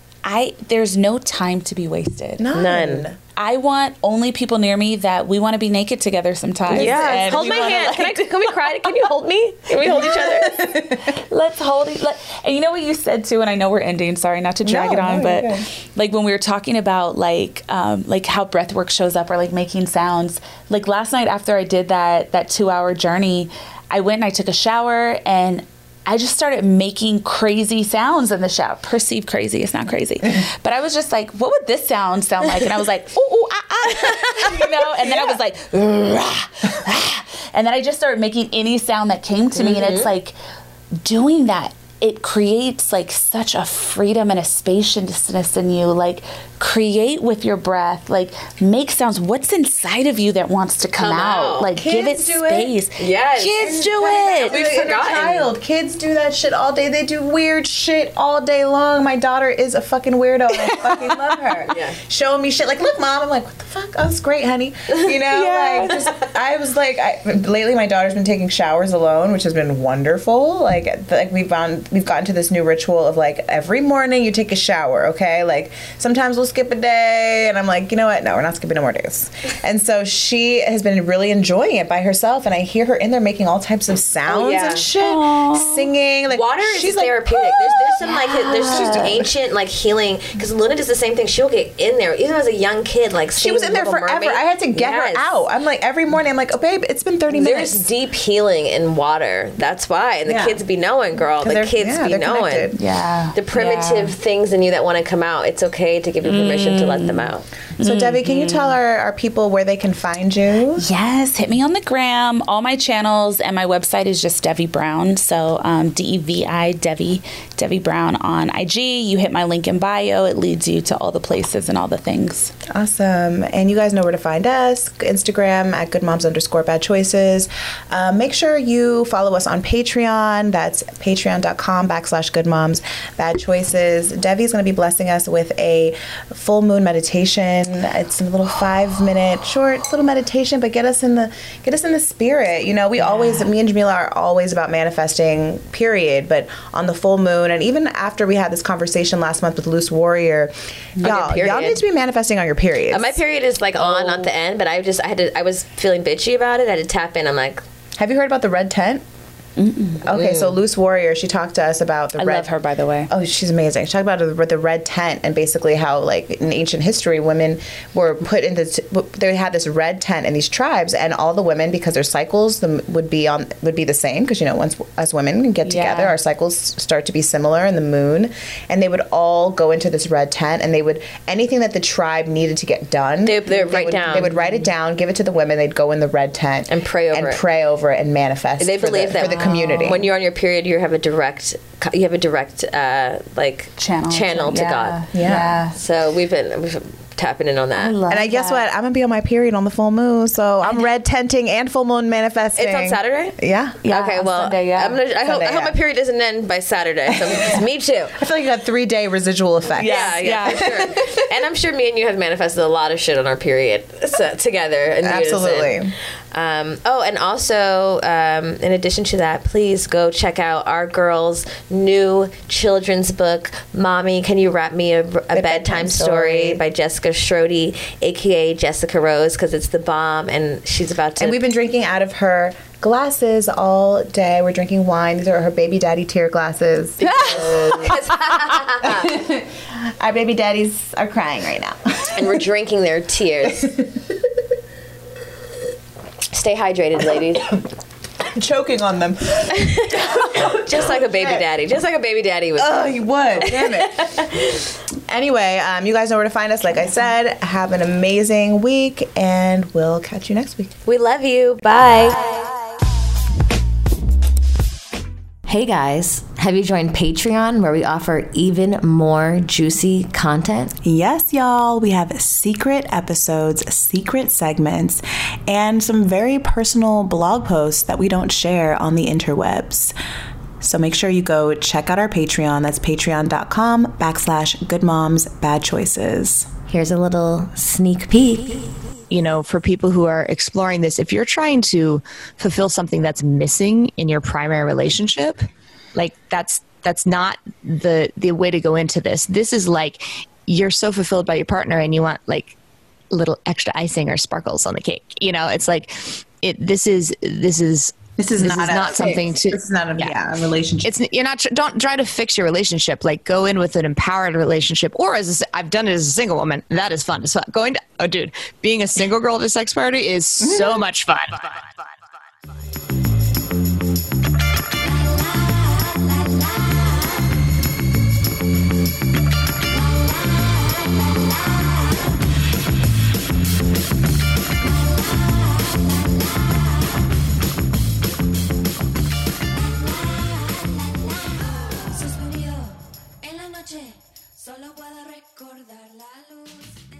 I there's no time to be wasted. None. None. I want only people near me that we want to be naked together sometimes. Yeah, And hold we my wanna, hand. Can I? like, Can we cry? Can you hold me? Can we hold each other? Let's hold it. Let, and you know what you said too, and I know we're ending. Sorry, not to drag No, it on, no, you're but good. like when we were talking about like um, like how breath work shows up or like making sounds. Like last night after I did that that two hour journey, I went and I took a shower and I just started making crazy sounds in the shower. Perceived crazy, it's not crazy. But I was just like, what would this sound sound like? And I was like, ooh, ooh, ah, ah. You know? And then I was like, rah, rah. And then I just started making any sound that came to me. And it's like doing that, it creates like such a freedom and a spaciousness in you. Like create with your breath, like make sounds. What's inside of you that wants to come, Come out? out. Like give it Kids do it. space. Yes. Kids do We've it. We've forgotten. Child. Kids do that shit all day. They do weird shit all day long. My daughter is a fucking weirdo and I fucking love her. Yeah. Showing me shit like, look, mom. I'm like, what the fuck? Oh, that's great, honey. You know, Yeah. like just, I was like, I, lately my daughter's been taking showers alone, which has been wonderful. Like, like we've gone, we've gotten to this new ritual of like every morning you take a shower. Okay, like sometimes we'll skip a day, and I'm like, you know what? No, we're not skipping no more days. And so she has been really enjoying it by herself, and I hear her in there making all types of sounds yeah. and shit, Aw. singing. Like Water is she's like, therapeutic. There's there's some like there's some ancient like healing because Luna does the same thing. She'll get in there even as a young kid. Like she was in there forever. I had to get Yes. her out. I'm like every morning. I'm like, oh babe, it's been thirty There's minutes. deep healing in water. That's why, and the Yeah. kids be knowing, girl. The they're- kids yeah, be they're knowing. connected. Yeah. The primitive Yeah. things in you that want to come out. It's okay to give you permission to let them out. So Debbie, can you tell our, our people where they can find you? Yes, hit me on the gram. All my channels and my website is just Devi Brown. So um, D E V I Devi Devi Brown on I G. You hit my link in bio. It leads you to all the places and all the things. Awesome. And you guys know where to find us. Instagram at goodmoms underscore bad choices. Um, make sure you follow us on Patreon. That's patreon.com backslash goodmoms bad choices. Devi's going to be blessing us with a full moon meditation. It's a little five minute short little meditation, but get us in the get us in the spirit. You know, we always, me and Jamila are always about manifesting, period. But on the full moon, and even after we had this conversation last month with Loose Warrior, your y'all, period. y'all need to be manifesting on your periods. Uh, my period is like on, not the end, but I just I had to. I was feeling bitchy about it. I had to tap in. I'm like, Have you heard about the red tent? Okay, so Loose Warrior, she talked to us about the I red. love her, by the way. Oh, she's amazing. She talked about the, the red tent and basically how, like, in ancient history, women were put into. They had this red tent in these tribes, and all the women, because their cycles the, would be on would be the same, because you know, once us women get together, Yeah. our cycles start to be similar in the moon, and they would all go into this red tent, and they would anything that the tribe needed to get done, They- they would write would, down. They would write it down, give it to the women. They'd go in the red tent And pray over and it. pray over it and manifest. they for believe the, that for the community. when you're on your period, you have a direct, you have a direct, uh, like Channel. channel to yeah. God. Yeah. Yeah. So we've been we've tapping in on that. And I guess that. what? I'm gonna be on my period on the full moon, so I'm red tenting and full moon manifesting. It's on Saturday? Yeah. Yeah, okay, on well, Sunday, yeah. I'm gonna, I, hope, Sunday, I hope yeah. my period doesn't end by Saturday. So me too. I feel like you got three day residual effect. Yeah, yeah, for sure. And I'm sure me and you have manifested a lot of shit on our period so, together. In Absolutely. unison. Um, oh, and also, um, in addition to that, please go check out our girls' new children's book, Mommy, Can You Rap Me a, a Bedtime, Bedtime Story? Story by Jessica Schrody, a k a. Jessica Rose, because it's the bomb, and she's about to... And we've been drinking out of her glasses all day. We're drinking wine. These are her baby daddy tear glasses. Our baby daddies are crying right now. and we're drinking their tears. Stay hydrated, ladies. I'm choking on them. Just like a baby daddy. Just like a baby daddy would. Oh, you would. Damn it. Anyway, um, you guys know where to find us. Like I said, have an amazing week, and we'll catch you next week. We love you. Bye. Hey guys, have you joined Patreon where we offer even more juicy content? Yes, y'all. We have secret episodes, secret segments, and some very personal blog posts that we don't share on the interwebs. So make sure you go check out our Patreon. That's patreon.com backslash good moms bad choices. Here's a little sneak peek. You know, for people who are exploring this, if you're trying to fulfill something that's missing in your primary relationship, like that's that's not the the way to go into this. This is like you're so fulfilled by your partner and you want like a little extra icing or sparkles on the cake. You know, it's like it. This is this is. This is This not, is a not fix. something to- This is not a, yeah. yeah, a relationship. It's you're not don't try to fix your relationship. Like go in with an empowered relationship, or as a, I've done it as a single woman. That is fun. So going to oh, dude, being a single girl at a sex party is so much fun. Suspendido en la noche, solo puedo recordar la luz.